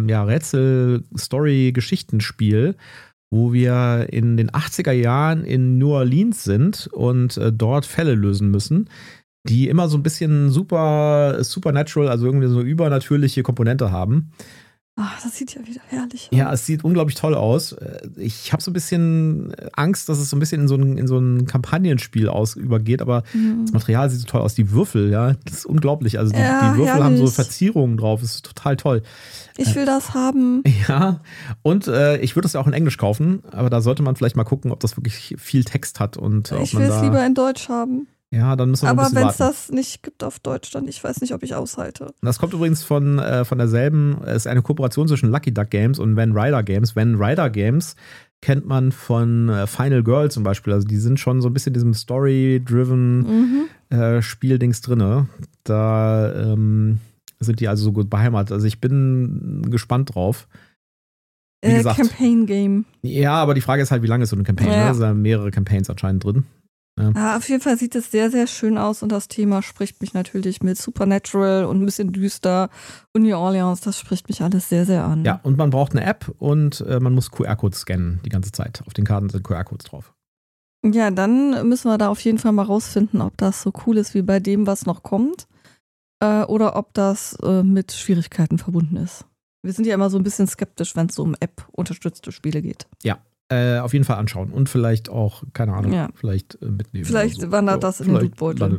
Rätsel-Story-Geschichtenspiel, wo wir in den 80er Jahren in New Orleans sind und dort Fälle lösen müssen, die immer so ein bisschen supernatural, also irgendwie so übernatürliche Komponente haben.
Ach, das sieht ja wieder herrlich aus.
Ja, es sieht unglaublich toll aus. Ich habe so ein bisschen Angst, dass es so ein bisschen in so ein Kampagnenspiel übergeht, aber das Material sieht so toll aus. Die Würfel, ja, das ist unglaublich. Also die Würfel
herrlich.
haben so Verzierungen drauf, das ist total toll.
Ich will das haben.
Ja, und ich würde das ja auch in Englisch kaufen, aber da sollte man vielleicht mal gucken, ob das wirklich viel Text hat. Und
ich will es lieber in Deutsch haben.
Ja, dann müssen wir
aber
ein bisschen warten.
Aber wenn es das nicht gibt auf Deutsch, dann ich weiß nicht, ob ich aushalte.
Das kommt übrigens von derselben, es ist eine Kooperation zwischen Lucky Duck Games und Van Ryder Games. Van Ryder Games kennt man von Final Girl zum Beispiel. Also die sind schon so ein bisschen in diesem Story-driven Spieldings drin. Da sind die also so gut beheimatet. Also ich bin gespannt drauf. Wie gesagt,
Campaign-Game.
Ja, aber die Frage ist halt, wie lange ist so eine Campaign? Ja. Da sind mehrere Campaigns anscheinend drin.
Ja, auf jeden Fall sieht es sehr, sehr schön aus und das Thema spricht mich natürlich mit Supernatural und ein bisschen düster und New Orleans, das spricht mich alles sehr, sehr an.
Ja, und man braucht eine App und man muss QR-Codes scannen die ganze Zeit. Auf den Karten sind QR-Codes drauf.
Ja, dann müssen wir da auf jeden Fall mal rausfinden, ob das so cool ist wie bei dem, was noch kommt oder ob das mit Schwierigkeiten verbunden ist. Wir sind ja immer so ein bisschen skeptisch, wenn es so um App-unterstützte Spiele geht.
Ja. Auf jeden Fall anschauen und vielleicht auch, keine Ahnung, vielleicht mitnehmen.
Vielleicht
so.
wandert das in den Lootbeutel.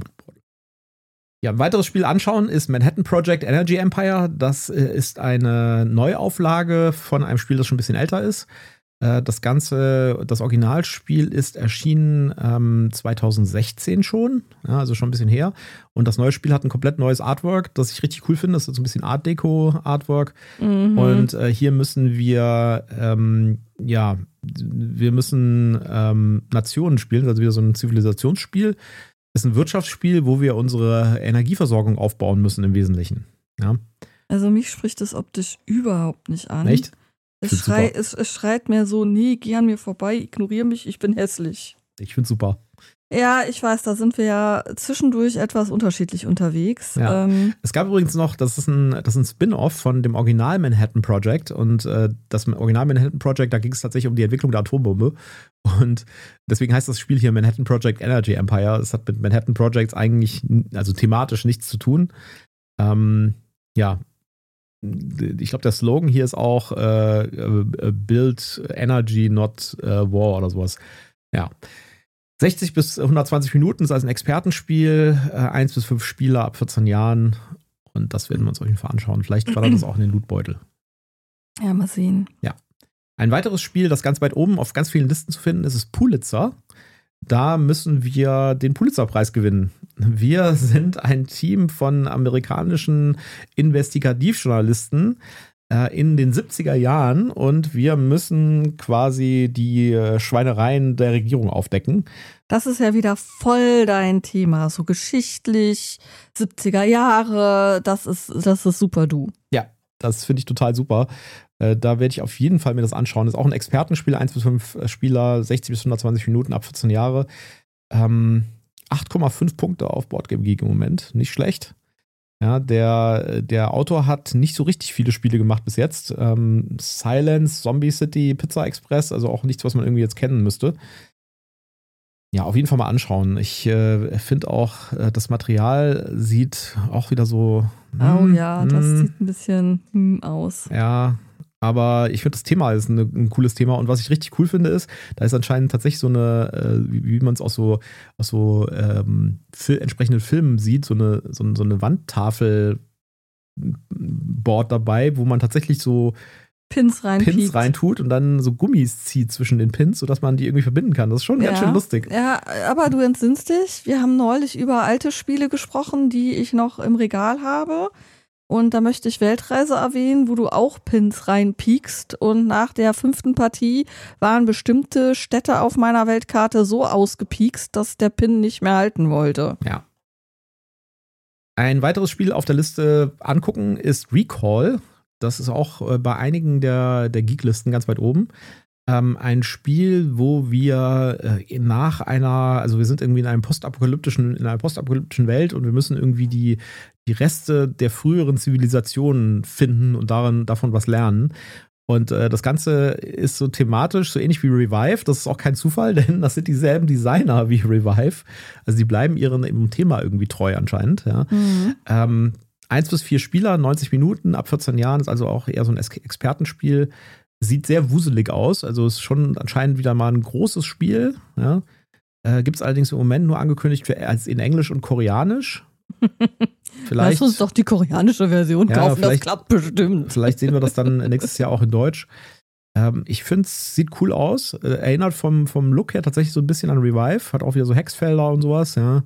Ja, ein weiteres Spiel anschauen ist Manhattan Project Energy Empire. Das ist eine Neuauflage von einem Spiel, das schon ein bisschen älter ist. Das Originalspiel ist erschienen 2016 schon, ja, also schon ein bisschen her. Und das neue Spiel hat ein komplett neues Artwork, das ich richtig cool finde. Das ist so ein bisschen Art Deco Artwork. Und hier müssen wir Nationen spielen, also wieder so ein Zivilisationsspiel. Das ist ein Wirtschaftsspiel, wo wir unsere Energieversorgung aufbauen müssen im Wesentlichen. Ja.
Also mich spricht das optisch überhaupt nicht an.
Echt?
Es schreit mir so, nee, geh an mir vorbei, ignoriere mich, ich bin hässlich.
Ich find's super.
Ja, ich weiß, da sind wir ja zwischendurch etwas unterschiedlich unterwegs.
Ja. Es gab übrigens noch, das ist ein Spin-off von dem Original Manhattan Project und das Original Manhattan Project, da ging es tatsächlich um die Entwicklung der Atombombe und deswegen heißt das Spiel hier Manhattan Project Energy Empire. Es hat mit Manhattan Projects eigentlich, also thematisch nichts zu tun. Ja, ich glaube, der Slogan hier ist auch Build Energy, not War oder sowas. Ja. 60 bis 120 Minuten ist also ein Expertenspiel, 1 bis 5 Spieler ab 14 Jahren und das werden wir uns auf jeden Fall anschauen. Vielleicht wandert das auch in den Lootbeutel.
Ja, mal sehen.
Ja. Ein weiteres Spiel, das ganz weit oben auf ganz vielen Listen zu finden ist, ist Pulitzer. da müssen wir den Pulitzerpreis gewinnen. Wir sind ein Team von amerikanischen Investigativjournalisten in den 70er Jahren und wir müssen quasi die Schweinereien der Regierung aufdecken.
Das ist ja wieder voll dein Thema, so geschichtlich, 70er Jahre, das ist super du.
Ja, das finde ich total super. Da werde ich auf jeden Fall mir das anschauen. Das ist auch ein Expertenspiel, 1 bis 5 Spieler, 60 bis 120 Minuten ab 14 Jahre. 8,5 Punkte auf Boardgame Geek im Moment, nicht schlecht. Ja, der Autor hat nicht so richtig viele Spiele gemacht bis jetzt. Silence, Zombie City, Pizza Express, also auch nichts, was man irgendwie jetzt kennen müsste. Ja, auf jeden Fall mal anschauen. Ich finde auch, das Material sieht auch wieder so.
Oh ja, das sieht ein bisschen aus.
Ja, aber ich finde, das Thema ist ein cooles Thema. Und was ich richtig cool finde, ist, da ist anscheinend tatsächlich so eine, wie man es aus so entsprechenden Filmen sieht, so eine Wandtafel-Board dabei, wo man tatsächlich so
Pins
reintut und dann so Gummis zieht zwischen den Pins, sodass man die irgendwie verbinden kann. Das ist schon ganz schön lustig.
Ja, aber du entsinnst dich, wir haben neulich über alte Spiele gesprochen, die ich noch im Regal habe. Und da möchte ich Weltreise erwähnen, wo du auch Pins reinpiekst. Und nach der 5. Partie waren bestimmte Städte auf meiner Weltkarte so ausgepiekst, dass der Pin nicht mehr halten wollte.
Ja. Ein weiteres Spiel auf der Liste angucken ist Recall. Das ist auch bei einigen der Geeklisten ganz weit oben. Ein Spiel, wo wir also wir sind irgendwie in einer postapokalyptischen Welt und wir müssen irgendwie die Reste der früheren Zivilisationen finden und davon was lernen. Und das Ganze ist so thematisch, so ähnlich wie Revive. Das ist auch kein Zufall, denn das sind dieselben Designer wie Revive. Also die bleiben ihrem Thema irgendwie treu anscheinend. Ja. 1 bis 4 Spieler, 90 Minuten, ab 14 Jahren, ist also auch eher so ein Expertenspiel. Sieht sehr wuselig aus, also ist schon anscheinend wieder mal ein großes Spiel. Ja. Gibt es allerdings im Moment nur angekündigt als in Englisch und Koreanisch.
Lass uns doch die koreanische Version kaufen, das klappt bestimmt.
Vielleicht sehen wir das dann nächstes Jahr auch in Deutsch. Ich finde, es sieht cool aus. Erinnert vom Look her tatsächlich so ein bisschen an Revive. Hat auch wieder so Hexfelder und sowas. Ja.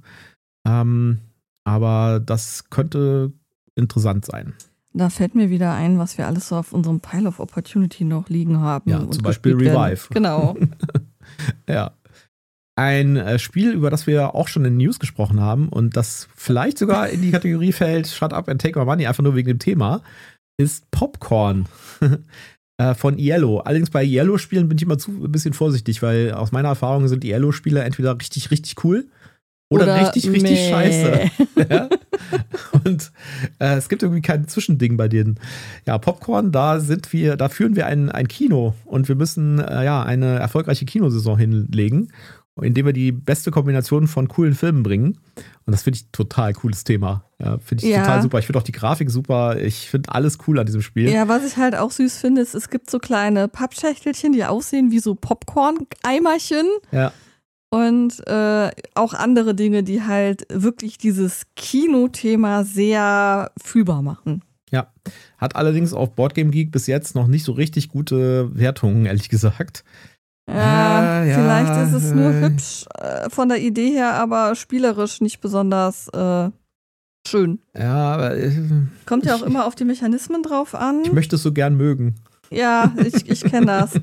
Aber das könnte interessant sein.
Da fällt mir wieder ein, was wir alles so auf unserem Pile of Opportunity noch liegen haben.
Ja, zum Beispiel Revive.
Genau.
Ja. Ein Spiel, über das wir auch schon in News gesprochen haben und das vielleicht sogar in die Kategorie fällt, Shut Up and Take My Money, einfach nur wegen dem Thema, ist Popcorn von Yellow. Allerdings bei Yellow-Spielen bin ich immer ein bisschen vorsichtig, weil aus meiner Erfahrung sind die Yellow-Spieler entweder richtig, richtig cool oder richtig, richtig scheiße. Ja? Und es gibt irgendwie kein Zwischending bei denen. Ja, Popcorn, da führen wir ein Kino und wir müssen eine erfolgreiche Kinosaison hinlegen, indem wir die beste Kombination von coolen Filmen bringen. Und das finde ich total cooles Thema. Ja, finde ich total super. Ich finde auch die Grafik super. Ich finde alles cool an diesem Spiel.
Ja, was ich halt auch süß finde, ist, es gibt so kleine Pappschächtelchen, die aussehen wie so Popcorn-Eimerchen.
Ja.
Und auch andere Dinge, die halt wirklich dieses Kinothema sehr fühlbar machen.
Ja, hat allerdings auf Boardgame Geek bis jetzt noch nicht so richtig gute Wertungen, ehrlich gesagt.
Ja, vielleicht ist es nur hübsch von der Idee her, aber spielerisch nicht besonders schön.
Ja, aber
kommt ja auch immer auf die Mechanismen drauf an.
Ich möchte es so gern mögen.
Ja, ich kenne das.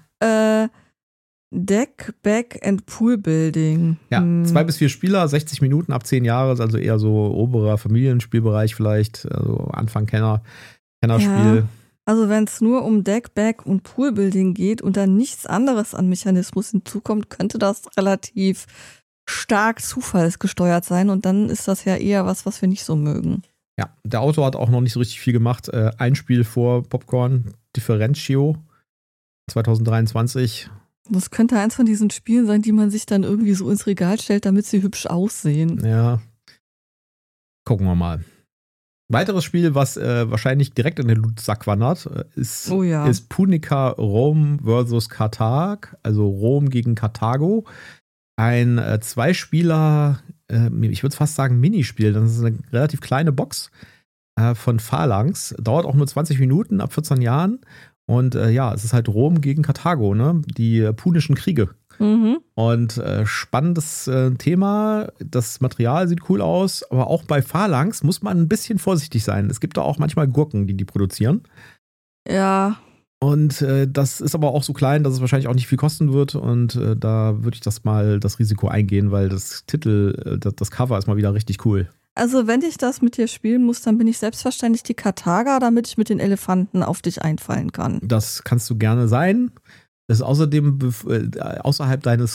Deck, Back and Pool Building.
Ja, 2 bis 4 Spieler, 60 Minuten ab 10 Jahre, also eher so oberer Familienspielbereich vielleicht, also Anfang Kennerspiel.
Ja, also wenn es nur um Deck, Back und Pool Building geht und dann nichts anderes an Mechanismus hinzukommt, könnte das relativ stark zufallsgesteuert sein und dann ist das ja eher was wir nicht so mögen.
Ja, der Autor hat auch noch nicht so richtig viel gemacht. Ein Spiel vor Popcorn, Differentio, 2023.
Das könnte eins von diesen Spielen sein, die man sich dann irgendwie so ins Regal stellt, damit sie hübsch aussehen.
Ja. Gucken wir mal. Weiteres Spiel, was wahrscheinlich direkt in den Lootsack wandert, ist Punica Rome vs. Karthag, also Rom gegen Karthago. Ein 2-Spieler, ich würde fast sagen Minispiel. Das ist eine relativ kleine Box von Phalanx. Dauert auch nur 20 Minuten ab 14 Jahren. Und es ist halt Rom gegen Karthago, ne? Die punischen Kriege. Und spannendes Thema. Das Material sieht cool aus, aber auch bei Phalanx muss man ein bisschen vorsichtig sein. Es gibt da auch manchmal Gurken, die produzieren.
Ja.
Und das ist aber auch so klein, dass es wahrscheinlich auch nicht viel kosten wird. Und da würde ich das Risiko eingehen, weil das Cover ist mal wieder richtig cool.
Also wenn ich das mit dir spielen muss, dann bin ich selbstverständlich die Karthager, damit ich mit den Elefanten auf dich einfallen kann.
Das kannst du gerne sein. Das ist außerdem außerhalb deiner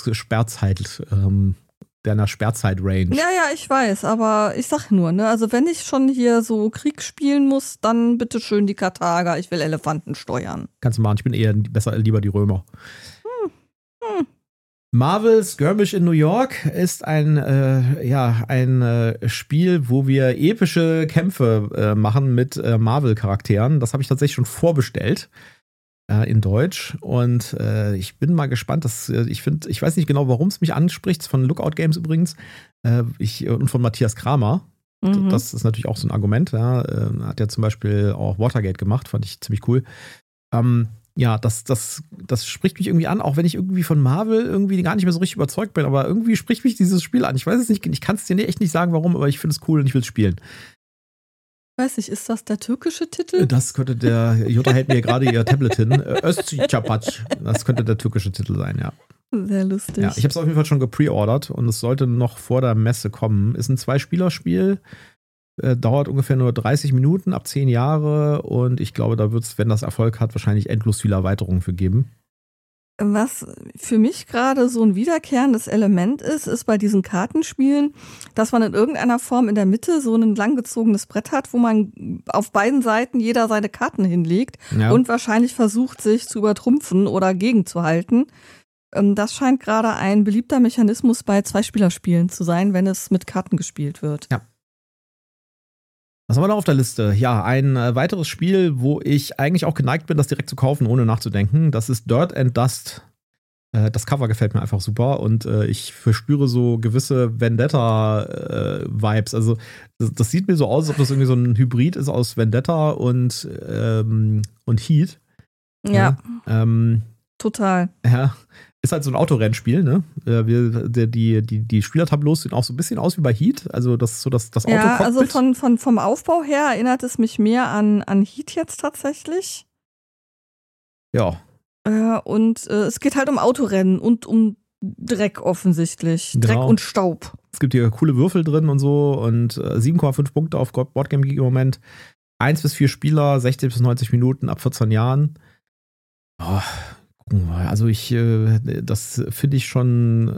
Sperrzeit-Range.
Ja, ich weiß, aber ich sag nur, ne, also wenn ich schon hier so Krieg spielen muss, dann bitte schön die Karthager, ich will Elefanten steuern.
Kannst du machen, ich bin lieber die Römer. Marvel Skirmish in New York ist ein Spiel, wo wir epische Kämpfe machen mit Marvel-Charakteren. Das habe ich tatsächlich schon vorbestellt. In Deutsch und ich bin mal gespannt, ich weiß nicht genau, warum es mich anspricht, von Lookout Games übrigens und von Matthias Kramer. Das ist natürlich auch so ein Argument, ja. Hat ja zum Beispiel auch Watergate gemacht, fand ich ziemlich cool. Das spricht mich irgendwie an, auch wenn ich irgendwie von Marvel irgendwie gar nicht mehr so richtig überzeugt bin, aber irgendwie spricht mich dieses Spiel an. Ich weiß es nicht, ich kann es dir echt nicht sagen, warum, aber ich finde es cool und ich will es spielen.
Weiß nicht, ist das der türkische Titel?
Das könnte Jutta hält mir gerade ihr Tablet hin. Özcapac. Das könnte der türkische Titel sein, ja.
Sehr lustig.
Ja, ich habe es auf jeden Fall schon gepreordert und es sollte noch vor der Messe kommen. Ist ein 2-Spieler-Spiel, dauert ungefähr nur 30 Minuten, ab 10 Jahre und ich glaube, da wird es, wenn das Erfolg hat, wahrscheinlich endlos viele Erweiterungen für geben.
Was für mich gerade so ein wiederkehrendes Element ist bei diesen Kartenspielen, dass man in irgendeiner Form in der Mitte so ein langgezogenes Brett hat, wo man auf beiden Seiten jeder seine Karten hinlegt und wahrscheinlich versucht, sich zu übertrumpfen oder gegenzuhalten. Das scheint gerade ein beliebter Mechanismus bei 2-Spielerspielen zu sein, wenn es mit Karten gespielt wird.
Ja. Was haben wir noch auf der Liste? Ja, ein weiteres Spiel, wo ich eigentlich auch geneigt bin, das direkt zu kaufen, ohne nachzudenken. Das ist Dirt and Dust. Das Cover gefällt mir einfach super und ich verspüre so gewisse Vendetta-Vibes. Also das sieht mir so aus, als ob das irgendwie so ein Hybrid ist aus Vendetta und Heat.
Ja, total.
Ja, ist halt so ein Autorennspiel, ne? Die Spielertableaus sehen auch so ein bisschen aus wie bei Heat. Also das ist so das Auto-Cockpit.
Ja, also vom Aufbau her erinnert es mich mehr an Heat jetzt tatsächlich.
Ja.
Und es geht halt um Autorennen und um Dreck offensichtlich. Dreck und Staub.
Es gibt hier coole Würfel drin und so und 7,5 Punkte auf Boardgame Geek im Moment. 1 bis 4 Spieler, 60 bis 90 Minuten ab 14 Jahren. Oh, gucken wir mal. Also das finde ich schon,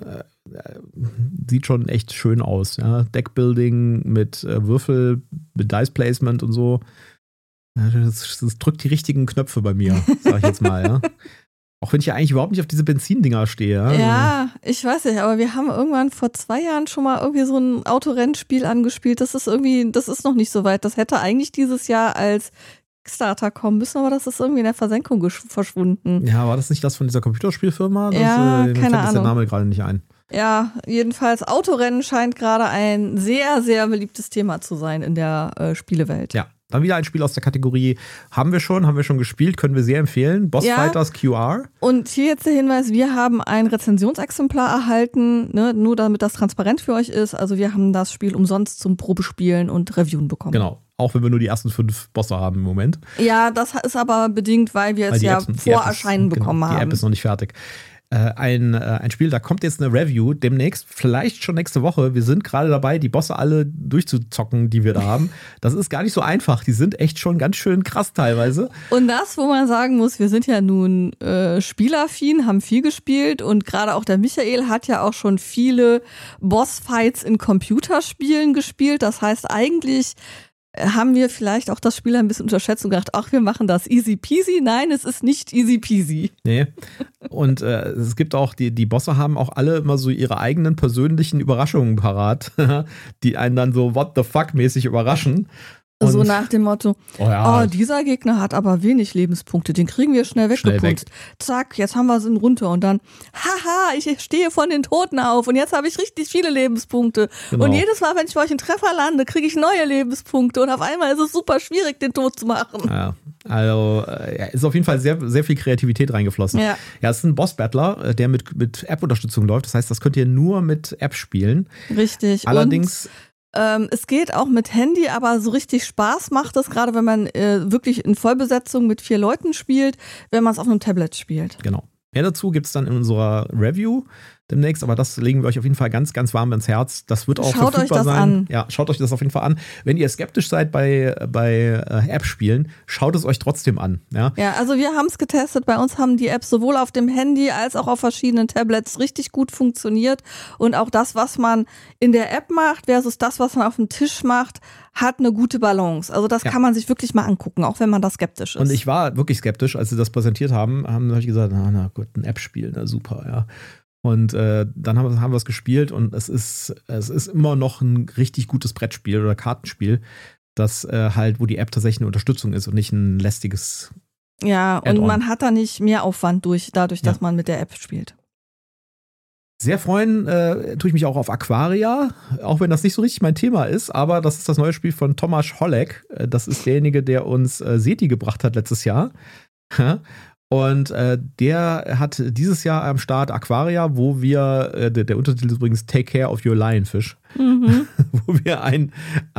sieht schon echt schön aus. Ja? Deckbuilding mit Würfel, mit Dice Placement und so. Das drückt die richtigen Knöpfe bei mir, sag ich jetzt mal, ja. Auch wenn ich ja eigentlich überhaupt nicht auf diese Benzindinger stehe.
Ja, ich weiß nicht, aber wir haben irgendwann vor 2 Jahren schon mal irgendwie so ein Autorennspiel angespielt. Das ist noch nicht so weit. Das hätte eigentlich dieses Jahr als Kickstarter kommen müssen, aber das ist irgendwie in der Versenkung verschwunden.
Ja, war das nicht das von dieser Computerspielfirma?
Ja, keine Ahnung.
Mir fällt der Name gerade nicht ein.
Ja, jedenfalls Autorennen scheint gerade ein sehr, sehr beliebtes Thema zu sein in der Spielewelt.
Ja. Dann wieder ein Spiel aus der Kategorie haben wir schon gespielt, können wir sehr empfehlen. Boss Fighters QR.
Und hier jetzt der Hinweis, wir haben ein Rezensionsexemplar erhalten, ne, nur damit das transparent für euch ist. Also wir haben das Spiel umsonst zum Probespielen und Reviewen bekommen.
Genau, auch wenn wir nur die ersten 5 Bosse haben im Moment.
Ja, das ist aber bedingt, weil wir es vor Erscheinen bekommen haben.
Die App ist noch nicht fertig. Ein Spiel, da kommt jetzt eine Review demnächst, vielleicht schon nächste Woche. Wir sind gerade dabei, die Bosse alle durchzuzocken, die wir da haben. Das ist gar nicht so einfach. Die sind echt schon ganz schön krass teilweise.
Und das, wo man sagen muss, wir sind ja nun spielaffin, haben viel gespielt und gerade auch der Michael hat ja auch schon viele Bossfights in Computerspielen gespielt. Das heißt, eigentlich haben wir vielleicht auch das Spiel ein bisschen unterschätzt und gedacht, ach, wir machen das easy peasy. Nein, es ist nicht easy peasy.
Nee. Und es gibt auch, die Bosse haben auch alle immer so ihre eigenen persönlichen Überraschungen parat, die einen dann so what the fuck mäßig überraschen.
So nach dem Motto, dieser Gegner hat aber wenig Lebenspunkte, den kriegen wir schnell weggeputzt. Zack, jetzt haben wir ihn runter und dann, haha, ich stehe von den Toten auf und jetzt habe ich richtig viele Lebenspunkte. Genau. Und jedes Mal, wenn ich bei euch einen Treffer lande, kriege ich neue Lebenspunkte und auf einmal ist es super schwierig, den tot zu machen.
Ja, also ist auf jeden Fall sehr, sehr viel Kreativität reingeflossen. Ja, es ist ein Boss-Battler, der mit App-Unterstützung läuft. Das heißt, das könnt ihr nur mit App spielen.
Richtig.
Allerdings...
es geht auch mit Handy, aber so richtig Spaß macht es, gerade wenn man wirklich in Vollbesetzung mit 4 Leuten spielt, wenn man es auf einem Tablet spielt.
Genau. Mehr dazu gibt es dann in unserer Review demnächst, aber das legen wir euch auf jeden Fall ganz, ganz warm ins Herz. Das wird auch
verfügbar sein. Schaut euch das an.
Ja, schaut euch das auf jeden Fall an. Wenn ihr skeptisch seid bei App-Spielen, schaut es euch trotzdem an. Ja,
also wir haben es getestet. Bei uns haben die Apps sowohl auf dem Handy als auch auf verschiedenen Tablets richtig gut funktioniert. Und auch das, was man in der App macht versus das, was man auf dem Tisch macht, hat eine gute Balance. Also das kann man sich wirklich mal angucken, auch wenn man da skeptisch ist.
Und ich war wirklich skeptisch, als sie das präsentiert haben. Habe ich gesagt, na gut, ein App-Spiel, na super, ja. Und dann haben wir es gespielt und es ist immer noch ein richtig gutes Brettspiel oder Kartenspiel, das halt, wo die App tatsächlich eine Unterstützung ist und nicht ein lästiges
Add-on. Und man hat da nicht mehr Aufwand dadurch, dass man mit der App spielt.
Sehr freuen tue ich mich auch auf Aquaria, auch wenn das nicht so richtig mein Thema ist, aber das ist das neue Spiel von Tomasz Holek. Das ist derjenige, der uns SETI gebracht hat letztes Jahr. Und der hat dieses Jahr am Start Aquaria, wo wir, der Untertitel ist übrigens Take Care of Your Lionfish, wo wir ein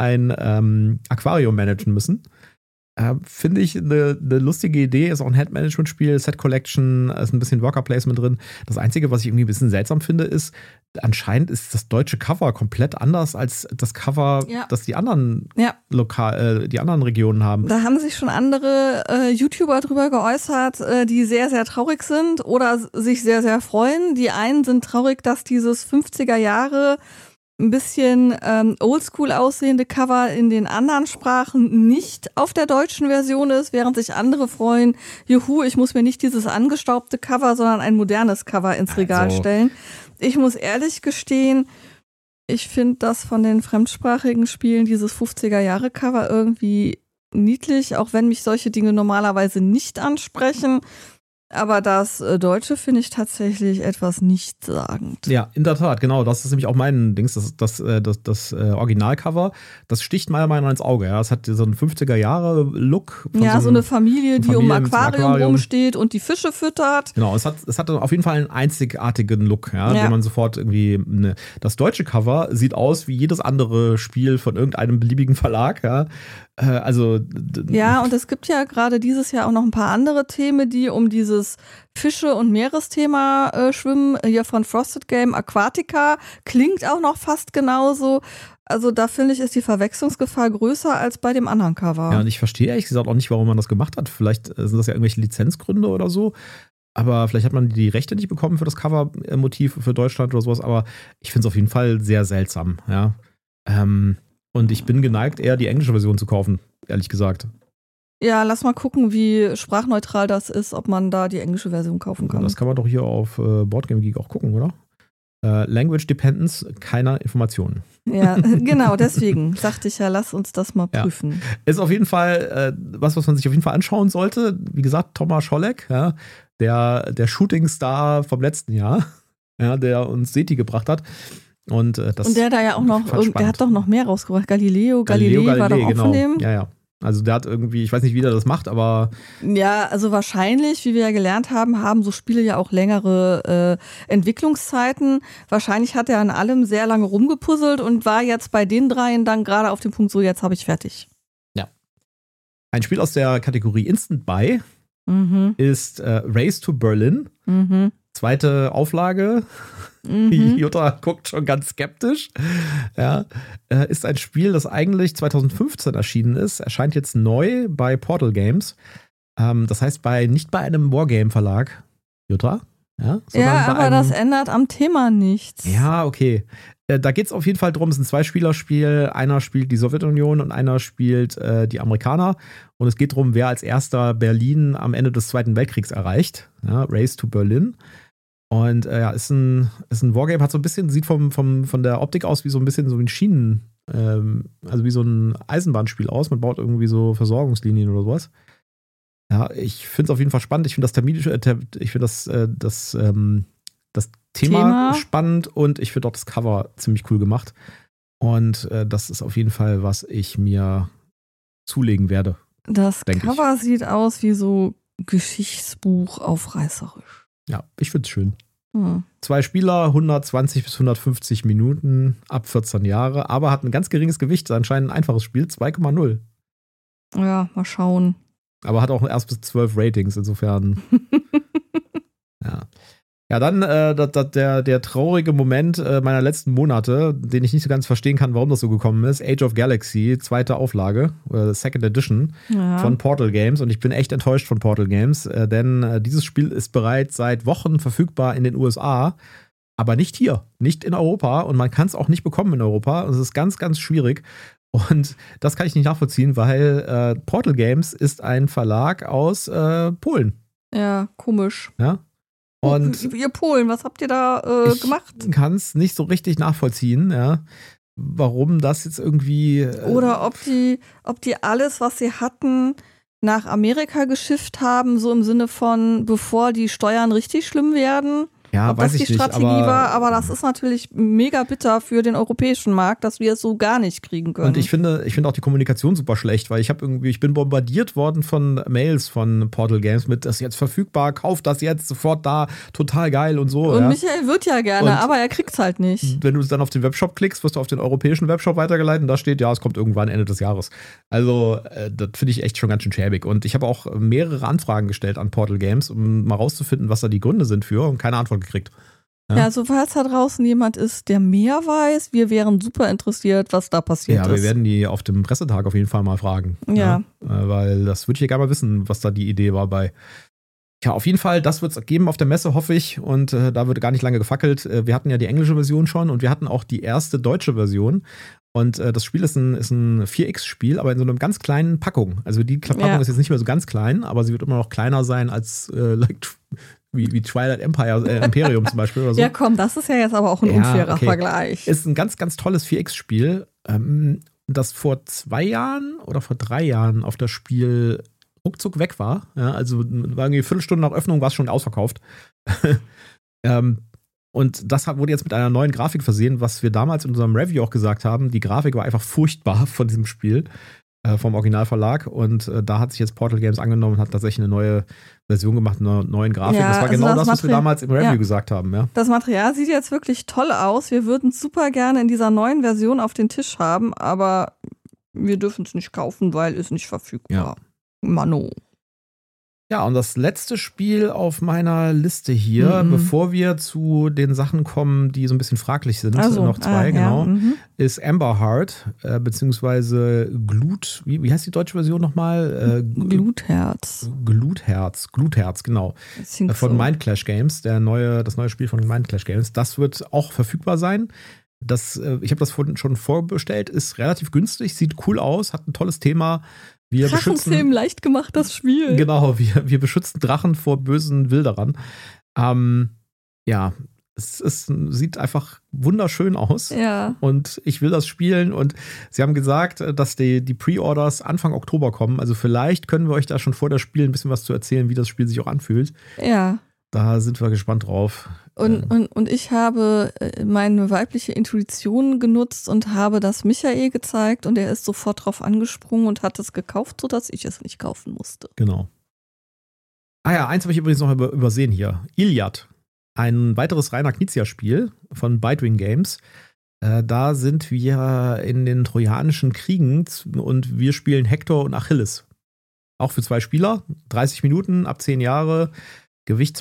Aquarium managen müssen. Finde ich eine lustige Idee, ist auch ein Head-Management-Spiel, Set-Collection, ist ein bisschen Worker-Placement drin. Das Einzige, was ich irgendwie ein bisschen seltsam finde, ist, anscheinend ist das deutsche Cover komplett anders als das Cover, das die anderen die anderen Regionen haben.
Da haben sich schon andere YouTuber drüber geäußert, die sehr, sehr traurig sind oder sich sehr, sehr freuen. Die einen sind traurig, dass dieses 50er Jahre ein bisschen oldschool aussehende Cover in den anderen Sprachen nicht auf der deutschen Version ist, während sich andere freuen, juhu, ich muss mir nicht dieses angestaubte Cover, sondern ein modernes Cover ins Regal stellen. Ich muss ehrlich gestehen, ich finde das von den fremdsprachigen Spielen, dieses 50er-Jahre-Cover irgendwie niedlich, auch wenn mich solche Dinge normalerweise nicht ansprechen. Aber das Deutsche finde ich tatsächlich etwas nichtssagend.
Ja, in der Tat, genau. Das ist nämlich auch mein Dings, das Originalcover. Das sticht meiner Meinung nach ins Auge. Ja. Es hat so einen 50er-Jahre-Look.
Ja, so eine Familie, die um Aquarium rumsteht und die Fische füttert.
Genau, es hat auf jeden Fall einen einzigartigen Look, den man sofort irgendwie. Das deutsche Cover sieht aus wie jedes andere Spiel von irgendeinem beliebigen Verlag, ja.
Und es gibt ja gerade dieses Jahr auch noch ein paar andere Themen, die um dieses Fische- und Meeresthema schwimmen. Hier von Frosted Game Aquatica klingt auch noch fast genauso. Also da finde ich, ist die Verwechslungsgefahr größer als bei dem anderen Cover.
Ja, und ich verstehe ehrlich gesagt auch nicht, warum man das gemacht hat. Vielleicht sind das ja irgendwelche Lizenzgründe oder so. Aber vielleicht hat man die Rechte nicht bekommen für das Cover-Motiv für Deutschland oder sowas. Aber ich finde es auf jeden Fall sehr seltsam, ja. Und ich bin geneigt, eher die englische Version zu kaufen, ehrlich gesagt.
Ja, lass mal gucken, wie sprachneutral das ist, ob man da die englische Version kaufen kann.
Das kann man doch hier auf Boardgame Geek auch gucken, oder? Language Dependence, keiner Informationen.
Ja, genau, deswegen sagte ich ja, lass uns das mal prüfen.
Ja. Ist auf jeden Fall was man sich auf jeden Fall anschauen sollte. Wie gesagt, Tomasz Holek, der Shooting-Star vom letzten Jahr, der uns SETI gebracht hat. Und
der da ja auch noch, der hat doch noch mehr rausgebracht. Galilei war doch auch von dem.
Ja. Also der hat irgendwie, ich weiß nicht, wie der das macht, aber...
Ja, also wahrscheinlich, wie wir ja gelernt haben so Spiele ja auch längere Entwicklungszeiten. Wahrscheinlich hat er an allem sehr lange rumgepuzzelt und war jetzt bei den dreien dann gerade auf dem Punkt, so jetzt habe ich fertig.
Ja. Ein Spiel aus der Kategorie Instant Buy ist Race to Berlin. Zweite Auflage. Jutta guckt schon ganz skeptisch. Ja, ist ein Spiel, das eigentlich 2015 erschienen ist. Erscheint jetzt neu bei Portal Games. Das heißt nicht bei einem Wargame-Verlag. Jutta?
Ja, aber das ändert am Thema nichts.
Ja, okay. Da geht es auf jeden Fall drum, es ist ein Zwei-Spieler-Spiel. Einer spielt die Sowjetunion und einer spielt die Amerikaner. Und es geht darum, wer als erster Berlin am Ende des Zweiten Weltkriegs erreicht. Ja, Race to Berlin. Und ist ein Wargame, hat so ein bisschen, sieht von der Optik aus wie so ein bisschen so ein also wie so ein Eisenbahnspiel aus. Man baut irgendwie so Versorgungslinien oder sowas. Ja, ich finde es auf jeden Fall spannend. Ich finde das Thema spannend und ich finde auch das Cover ziemlich cool gemacht. Und das ist auf jeden Fall, was ich mir zulegen werde.
Das Cover sieht aus wie so Geschichtsbuch aufreißerisch.
Ja, ich finde es schön. 2 Spieler, 120 bis 150 Minuten, ab 14 Jahre, aber hat ein ganz geringes Gewicht, anscheinend ein einfaches Spiel, 2,0.
Ja, mal schauen.
Aber hat auch erst bis 12 Ratings, insofern. Ja, dann der traurige Moment meiner letzten Monate, den ich nicht so ganz verstehen kann, warum das so gekommen ist. Age of Galaxy, 2. Auflage, Second Edition von Portal Games. Und ich bin echt enttäuscht von Portal Games, denn dieses Spiel ist bereits seit Wochen verfügbar in den USA, aber nicht hier, nicht in Europa. Und man kann es auch nicht bekommen in Europa. Es ist ganz, ganz schwierig. Und das kann ich nicht nachvollziehen, weil Portal Games ist ein Verlag aus Polen.
Ja, komisch.
Ja. Und
ihr Polen, was habt ihr da gemacht?
Ich kann es nicht so richtig nachvollziehen, ja, warum das jetzt irgendwie.
Oder ob die alles, was sie hatten, nach Amerika geschifft haben, so im Sinne von, bevor die Steuern richtig schlimm werden.
Ja,
ob
weiß
das
ich
die Strategie
nicht,
war, aber das ist natürlich mega bitter für den europäischen Markt, dass wir es so gar nicht kriegen können.
Und ich finde auch die Kommunikation super schlecht, weil ich bin bombardiert worden von Mails von Portal Games mit, das ist jetzt verfügbar, kauft das jetzt, sofort da, total geil und so.
Und Michael wird ja gerne, aber er kriegt's halt nicht.
Wenn du dann auf den Webshop klickst, wirst du auf den europäischen Webshop weitergeleitet und da steht, ja, es kommt irgendwann Ende des Jahres. Also, das finde ich echt schon ganz schön schäbig. Und ich habe auch mehrere Anfragen gestellt an Portal Games, um mal rauszufinden, was da die Gründe sind für und keine Antwort gekriegt.
Ja, also falls da draußen jemand ist, der mehr weiß, wir wären super interessiert, was da passiert ist.
Ja, wir werden die auf dem Pressetag auf jeden Fall mal fragen.
Ja.
Weil das würde ich ja gerne mal wissen, was da die Idee war bei. Ja, auf jeden Fall, das wird es geben auf der Messe, hoffe ich. Und da wird gar nicht lange gefackelt. Wir hatten ja die englische Version schon und wir hatten auch die erste deutsche Version. Und das Spiel ist ein 4X-Spiel, aber in so einer ganz kleinen Packung. Also die Packung ist jetzt nicht mehr so ganz klein, aber sie wird immer noch kleiner sein als wie Twilight Imperium zum Beispiel oder so.
Ja, komm, das ist ja jetzt aber auch ein unfairer Vergleich.
Ist ein ganz, ganz tolles 4X-Spiel, das vor 2 Jahren oder vor 3 Jahren auf das Spiel ruckzuck weg war. Ja, also war irgendwie eine Viertelstunde nach Öffnung war es schon ausverkauft. Und das wurde jetzt mit einer neuen Grafik versehen, was wir damals in unserem Review auch gesagt haben. Die Grafik war einfach furchtbar von diesem Spiel, vom Originalverlag. Und da hat sich jetzt Portal Games angenommen und hat tatsächlich eine neue Version gemacht, eine neue Grafik.
Ja,
das war
also
genau das, was wir damals im Review gesagt haben. Ja.
Das Material sieht jetzt wirklich toll aus. Wir würden es super gerne in dieser neuen Version auf den Tisch haben, aber wir dürfen es nicht kaufen, weil es nicht verfügbar. Ja. Mano.
Ja, und das letzte Spiel auf meiner Liste hier, bevor wir zu den Sachen kommen, die so ein bisschen fraglich sind, noch 2, genau, ist Amber Heart, beziehungsweise wie heißt die deutsche Version nochmal?
Glutherz,
genau. Von Mind Clash Games, das neue Spiel von Mind Clash Games. Das wird auch verfügbar sein. Ich habe das schon vorbestellt, ist relativ günstig, sieht cool aus, hat ein tolles Thema.
Drachenfilm leicht gemacht, das Spiel.
Genau, wir beschützen Drachen vor bösen Wilderern. Ja, es sieht einfach wunderschön aus.
Ja.
Und ich will das spielen. Und sie haben gesagt, dass die Pre-Orders Anfang Oktober kommen. Also vielleicht können wir euch da schon vor das Spiel ein bisschen was zu erzählen, wie das Spiel sich auch anfühlt.
Ja.
Da sind wir gespannt drauf.
Und ich habe meine weibliche Intuition genutzt und habe das Michael gezeigt und er ist sofort drauf angesprungen und hat es gekauft, sodass ich es nicht kaufen musste.
Genau. Ah ja, eins habe ich übrigens noch übersehen hier. Iliad. Ein weiteres Rainer Knizia-Spiel von Bitewing Games. Da sind wir in den Trojanischen Kriegen und wir spielen Hektor und Achilles. Auch für 2 Spieler, 30 Minuten, ab 10 Jahre. Gewicht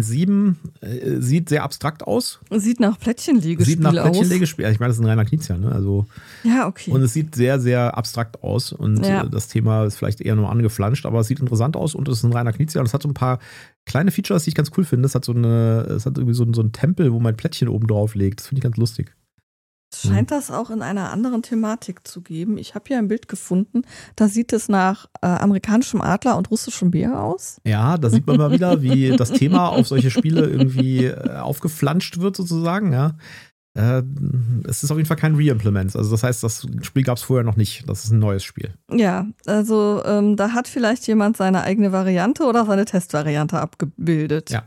2,17, sieht sehr abstrakt aus.
Sieht nach Plättchenlegespiel aus.
Ich meine, das ist ein reiner Knizia, ne? Also,
ja, okay.
Und es sieht sehr, sehr abstrakt aus. Und das Thema ist vielleicht eher nur angeflanscht, aber es sieht interessant aus und es ist ein reiner Knizia. Und es hat so ein paar kleine Features, die ich ganz cool finde. Es hat irgendwie so einen Tempel, wo man Plättchen oben drauf legt. Das finde ich ganz lustig.
Scheint das auch in einer anderen Thematik zu geben. Ich habe hier ein Bild gefunden, da sieht es nach amerikanischem Adler und russischem Bär aus.
Ja, da sieht man mal wieder, wie das Thema auf solche Spiele irgendwie aufgeflanscht wird sozusagen. Ja. es ist auf jeden Fall kein Reimplement. Also das heißt, das Spiel gab es vorher noch nicht. Das ist ein neues Spiel.
Ja, also da hat vielleicht jemand seine eigene Variante oder seine Testvariante abgebildet.
Ja.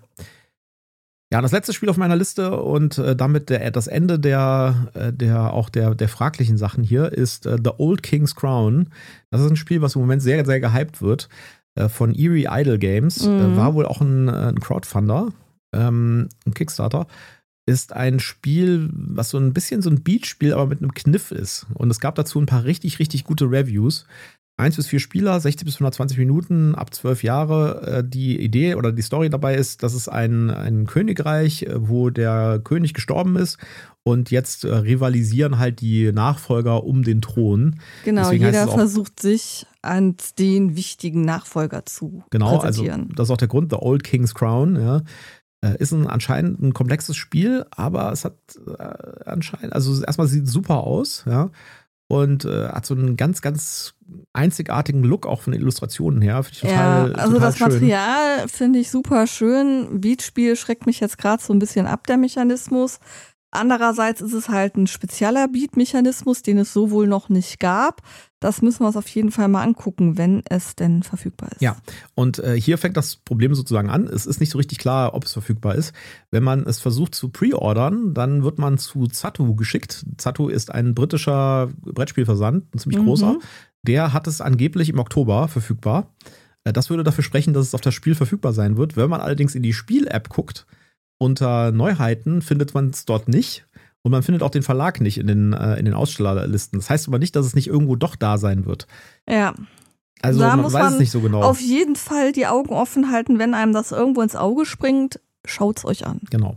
Ja, das letzte Spiel auf meiner Liste und damit das Ende der fraglichen Sachen hier ist The Old King's Crown. Das ist ein Spiel, was im Moment sehr, sehr gehypt wird. Von Eerie Idle Games. War wohl auch ein Crowdfunder, ein Kickstarter. Ist ein Spiel, was so ein bisschen so ein Beat-Spiel, aber mit einem Kniff ist. Und es gab dazu ein paar richtig, richtig gute Reviews. 1 bis 4 Spieler, 60 bis 120 Minuten, ab 12 Jahre. Die Idee oder die Story dabei ist, dass es ein Königreich, wo der König gestorben ist und jetzt rivalisieren halt die Nachfolger um den Thron.
Genau,
deswegen
jeder versucht sich an den wichtigen Nachfolger zu präsentieren.
Also das ist auch der Grund, The Old King's Crown, ja. Ist anscheinend ein komplexes Spiel, aber es hat anscheinend, also erstmal sieht es super aus, ja. Und hat so einen ganz, ganz einzigartigen Look auch von den Illustrationen her. Finde ich total,
also
total
das
schön.
Material finde ich super schön. Beatspiel schreckt mich jetzt gerade so ein bisschen ab, der Mechanismus. Andererseits ist es halt ein spezieller Beat-Mechanismus, den es so wohl noch nicht gab. Das müssen wir uns auf jeden Fall mal angucken, wenn es denn verfügbar ist.
Ja, und hier fängt das Problem sozusagen an. Es ist nicht so richtig klar, ob es verfügbar ist. Wenn man es versucht zu pre-ordern, dann wird man zu Zatu geschickt. Zatu ist ein britischer Brettspielversand, ein ziemlich großer. Der hat es angeblich im Oktober verfügbar. Das würde dafür sprechen, dass es auf das Spiel verfügbar sein wird. Wenn man allerdings in die Spiel-App guckt, unter Neuheiten findet man es dort nicht. Und man findet auch den Verlag nicht in den Ausstellerlisten. Das heißt aber nicht, dass es nicht irgendwo doch da sein wird.
Ja.
Also
da
man weiß es nicht so genau.
Auf jeden Fall die Augen offen halten, wenn einem das irgendwo ins Auge springt, schaut's euch an.
Genau.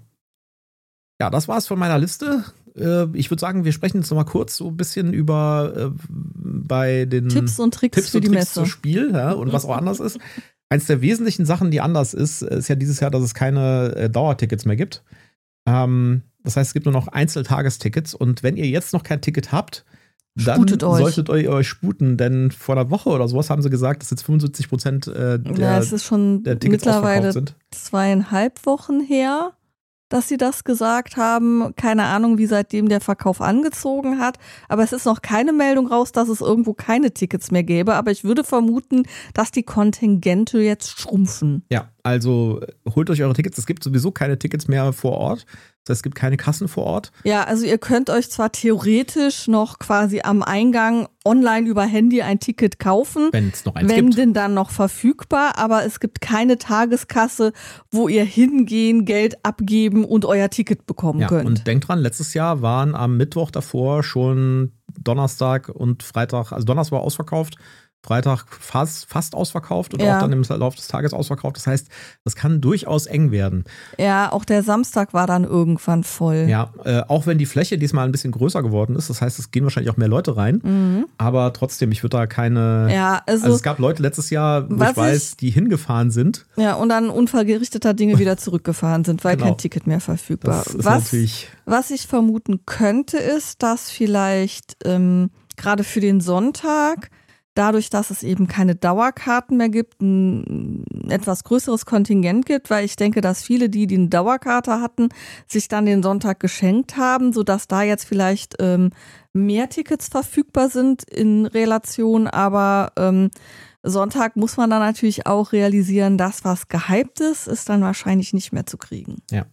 Ja, das war's von meiner Liste. Ich würde sagen, wir sprechen jetzt noch mal kurz so ein bisschen über bei den
Tipps und Tricks für die Messe.
Zum Spiel, ja, und was auch anders ist. Eins der wesentlichen Sachen, die anders ist ja dieses Jahr, dass es keine Dauertickets mehr gibt. Das heißt, es gibt nur noch Einzeltagestickets. Und wenn ihr jetzt noch kein Ticket habt, dann solltet ihr euch sputen. Denn vor einer Woche oder sowas haben sie gesagt, dass jetzt 75%
es ist schon
der Tickets
mittlerweile
ausverkauft sind.
2,5 Wochen her, dass sie das gesagt haben. Keine Ahnung, wie seitdem der Verkauf angezogen hat. Aber es ist noch keine Meldung raus, dass es irgendwo keine Tickets mehr gäbe. Aber ich würde vermuten, dass die Kontingente jetzt schrumpfen.
Ja, also holt euch eure Tickets. Es gibt sowieso keine Tickets mehr vor Ort. Das heißt, es gibt keine Kassen vor Ort.
Ja, also ihr könnt euch zwar theoretisch noch quasi am Eingang online über Handy ein Ticket kaufen.
Wenn es noch eins
gibt. Wenn
gibt.
denn dann noch verfügbar. Aber es gibt keine Tageskasse, wo ihr hingehen, Geld abgeben und euer Ticket bekommen könnt.
Und denkt dran, letztes Jahr waren am Mittwoch davor schon Donnerstag und Freitag, also Donnerstag war ausverkauft, Freitag fast ausverkauft und auch dann im Laufe des Tages ausverkauft. Das heißt, das kann durchaus eng werden.
Ja, auch der Samstag war dann irgendwann voll.
Ja, auch wenn die Fläche diesmal ein bisschen größer geworden ist. Das heißt, es gehen wahrscheinlich auch mehr Leute rein. Aber trotzdem, ich würde da keine...
Ja, also
es gab Leute letztes Jahr, wo ich weiß, die hingefahren sind.
Ja, und dann unvergerichteter Dinge wieder zurückgefahren sind, weil kein Ticket mehr verfügbar war. Was ich vermuten könnte, ist, dass vielleicht gerade für den Sonntag dadurch, dass es eben keine Dauerkarten mehr gibt, ein etwas größeres Kontingent gibt, weil ich denke, dass viele, die eine Dauerkarte hatten, sich dann den Sonntag geschenkt haben, sodass da jetzt vielleicht mehr Tickets verfügbar sind in Relation, aber Sonntag muss man dann natürlich auch realisieren, das, was gehypt ist dann wahrscheinlich nicht mehr zu kriegen.
Ja.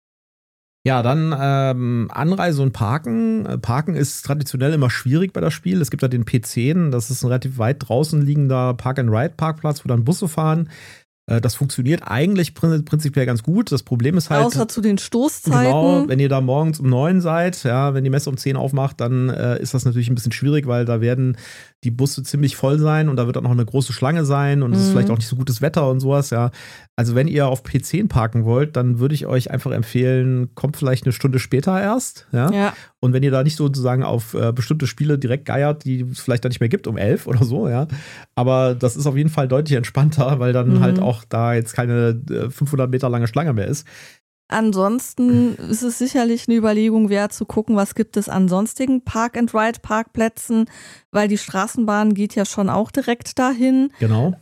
Ja, dann Anreise und Parken. Parken ist traditionell immer schwierig bei das Spiel. Es gibt ja den P10, das ist ein relativ weit draußen liegender Park-and-Ride-Parkplatz, wo dann Busse fahren. Das funktioniert eigentlich prinzipiell ganz gut. Das Problem ist halt...
Außer zu den Stoßzeiten.
Genau, wenn ihr da morgens um 9 seid, ja, wenn die Messe um 10 aufmacht, dann ist das natürlich ein bisschen schwierig, weil da werden die Busse ziemlich voll sein und da wird auch noch eine große Schlange sein und es ist vielleicht auch nicht so gutes Wetter und sowas, ja. Also wenn ihr auf P10 parken wollt, dann würde ich euch einfach empfehlen, kommt vielleicht eine Stunde später erst, ja. Und wenn ihr da nicht sozusagen auf bestimmte Spiele direkt geiert, die es vielleicht da nicht mehr gibt, um 11 oder so, ja. Aber das ist auf jeden Fall deutlich entspannter, weil dann halt auch da jetzt keine 500 Meter lange Schlange mehr ist.
Ansonsten ist es sicherlich eine Überlegung wert zu gucken, was gibt es an sonstigen Park-and-Ride-Parkplätzen, weil die Straßenbahn geht ja schon auch direkt dahin.
Genau.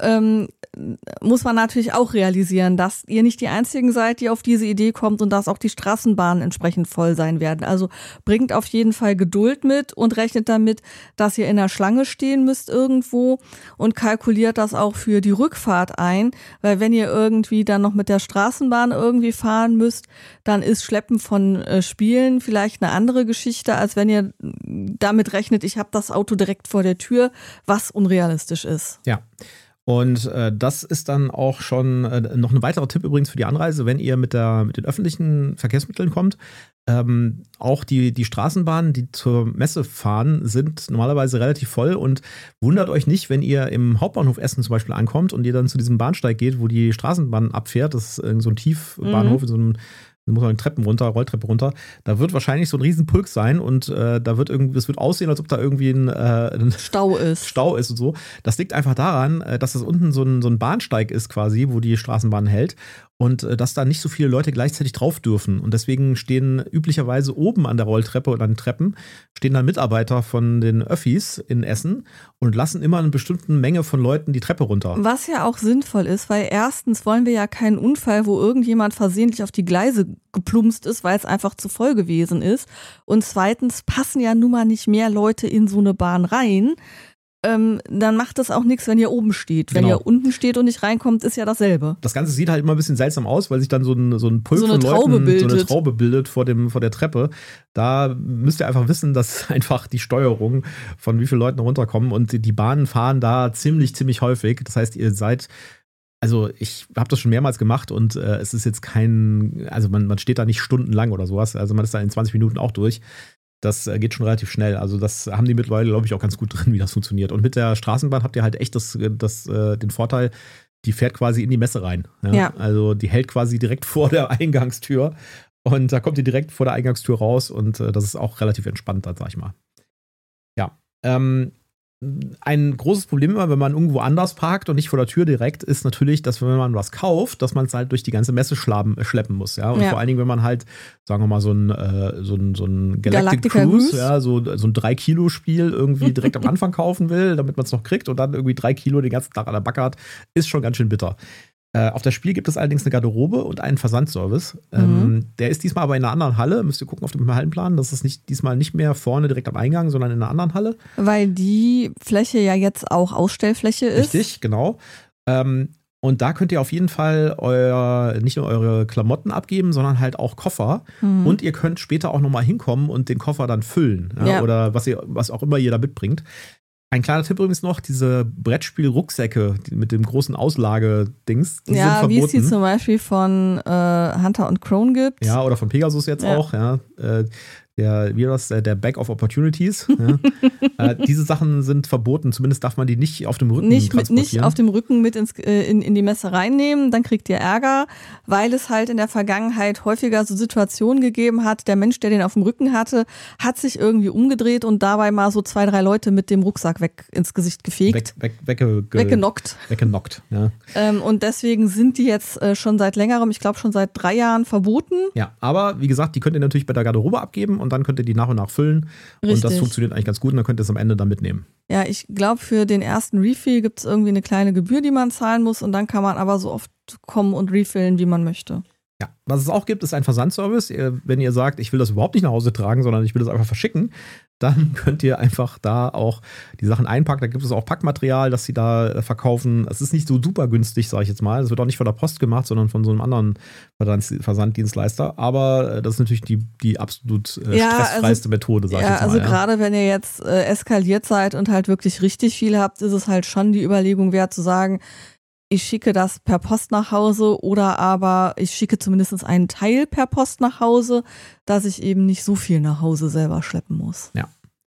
Muss man natürlich auch realisieren, dass ihr nicht die Einzigen seid, die auf diese Idee kommt und dass auch die Straßenbahnen entsprechend voll sein werden. Also bringt auf jeden Fall Geduld mit und rechnet damit, dass ihr in der Schlange stehen müsst irgendwo und kalkuliert das auch für die Rückfahrt ein, weil wenn ihr irgendwie dann noch mit der Straßenbahn irgendwie fahren müsst, dann ist Schleppen von Spielen vielleicht eine andere Geschichte, als wenn ihr damit rechnet, ich habe das Auto direkt vor der Tür, was unrealistisch ist.
Ja. Und das ist dann auch schon noch ein weiterer Tipp übrigens für die Anreise, wenn ihr mit den öffentlichen Verkehrsmitteln kommt. Auch die Straßenbahnen, die zur Messe fahren, sind normalerweise relativ voll und wundert euch nicht, wenn ihr im Hauptbahnhof Essen zum Beispiel ankommt und ihr dann zu diesem Bahnsteig geht, wo die Straßenbahn abfährt. Das ist so ein Tiefbahnhof, da muss man Treppen runter, Rolltreppe runter. Da wird wahrscheinlich so ein Riesenpulk sein und es wird aussehen, als ob da irgendwie ein
Stau ist
und so. Das liegt einfach daran, dass das unten so ein Bahnsteig ist quasi, wo die Straßenbahn hält und dass da nicht so viele Leute gleichzeitig drauf dürfen. Und deswegen stehen üblicherweise oben an der Rolltreppe oder an den Treppen stehen dann Mitarbeiter von den Öffis in Essen und lassen immer eine bestimmte Menge von Leuten die Treppe runter.
Was ja auch sinnvoll ist, weil erstens wollen wir ja keinen Unfall, wo irgendjemand versehentlich auf die Gleise geplumpst ist, weil es einfach zu voll gewesen ist. Und zweitens passen ja nun mal nicht mehr Leute in so eine Bahn rein. Dann macht es auch nichts, wenn ihr oben steht. Wenn ihr unten steht und nicht reinkommt, ist ja dasselbe.
Das Ganze sieht halt immer ein bisschen seltsam aus, weil sich dann so ein Pulk von
Leuten,
so eine Traube bildet vor der Treppe. Da müsst ihr einfach wissen, dass einfach die Steuerung von wie viele Leuten runterkommen und die Bahnen fahren da ziemlich, ziemlich häufig. Das heißt, ihr seid ich habe das schon mehrmals gemacht und es ist jetzt man steht da nicht stundenlang oder sowas. Also man ist da in 20 Minuten auch durch. Das geht schon relativ schnell. Also das haben die mittlerweile, glaube ich, auch ganz gut drin, wie das funktioniert. Und mit der Straßenbahn habt ihr halt echt den Vorteil, die fährt quasi in die Messe rein. Ja? Also die hält quasi direkt vor der Eingangstür und da kommt ihr direkt vor der Eingangstür raus und das ist auch relativ entspannt, dann sag ich mal. Ja, ein großes Problem immer, wenn man irgendwo anders parkt und nicht vor der Tür direkt, ist natürlich, dass wenn man was kauft, dass man es halt durch die ganze Messe schleppen muss. Ja? Und vor allen Dingen, wenn man halt, sagen wir mal, so ein Galactic Cruise, ja, so ein 3-Kilo-Spiel irgendwie direkt am Anfang kaufen will, damit man es noch kriegt und dann irgendwie 3 Kilo den ganzen Tag an der Backe hat, ist schon ganz schön bitter. Auf das Spiel gibt es allerdings eine Garderobe und einen Versandservice. Der ist diesmal aber in einer anderen Halle. Müsst ihr gucken auf dem Hallenplan. Das ist diesmal nicht mehr vorne direkt am Eingang, sondern in einer anderen Halle.
Weil die Fläche ja jetzt auch Ausstellfläche ist.
Richtig, genau. Und da könnt ihr auf jeden Fall nicht nur eure Klamotten abgeben, sondern halt auch Koffer. Und ihr könnt später auch nochmal hinkommen und den Koffer dann füllen. Ja? Oder was auch immer ihr da mitbringt. Ein kleiner Tipp übrigens noch, diese Brettspiel-Rucksäcke mit dem großen Auslagedings, die sind verboten.
Wie es die zum Beispiel von Hunter und Crone gibt.
Ja, oder von Pegasus jetzt auch, ja. Der Bag of Opportunities. Ja. Diese Sachen sind verboten, zumindest darf man die nicht auf dem Rücken transportieren.
Nicht auf dem Rücken mit in die Messe reinnehmen, dann kriegt ihr Ärger, weil es halt in der Vergangenheit häufiger so Situationen gegeben hat, der Mensch, der den auf dem Rücken hatte, hat sich irgendwie umgedreht und dabei mal so 2, 3 Leute mit dem Rucksack ins Gesicht gefegt. Weggenockt. Ja. Und deswegen sind die jetzt schon seit längerem, ich glaube schon seit 3 Jahren verboten.
Ja, aber wie gesagt, die könnt ihr natürlich bei der Garderobe abgeben und dann könnt ihr die nach und nach füllen. Richtig. Und das funktioniert eigentlich ganz gut und dann könnt ihr es am Ende dann mitnehmen.
Ja, ich glaube, für den ersten Refill gibt es irgendwie eine kleine Gebühr, die man zahlen muss und dann kann man aber so oft kommen und refillen, wie man möchte.
Ja, was es auch gibt, ist ein Versandservice. Wenn ihr sagt, ich will das überhaupt nicht nach Hause tragen, sondern ich will das einfach verschicken, dann könnt ihr einfach da auch die Sachen einpacken. Da gibt es auch Packmaterial, das sie da verkaufen. Es ist nicht so super günstig, sage ich jetzt mal. Es wird auch nicht von der Post gemacht, sondern von so einem anderen Versanddienstleister. Aber das ist natürlich die absolut stressfreiste Methode, sage ich jetzt mal.
Also gerade wenn ihr jetzt eskaliert seid und halt wirklich richtig viel habt, ist es halt schon die Überlegung wert zu sagen, ich schicke das per Post nach Hause oder aber ich schicke zumindest einen Teil per Post nach Hause, dass ich eben nicht so viel nach Hause selber schleppen muss.
Ja.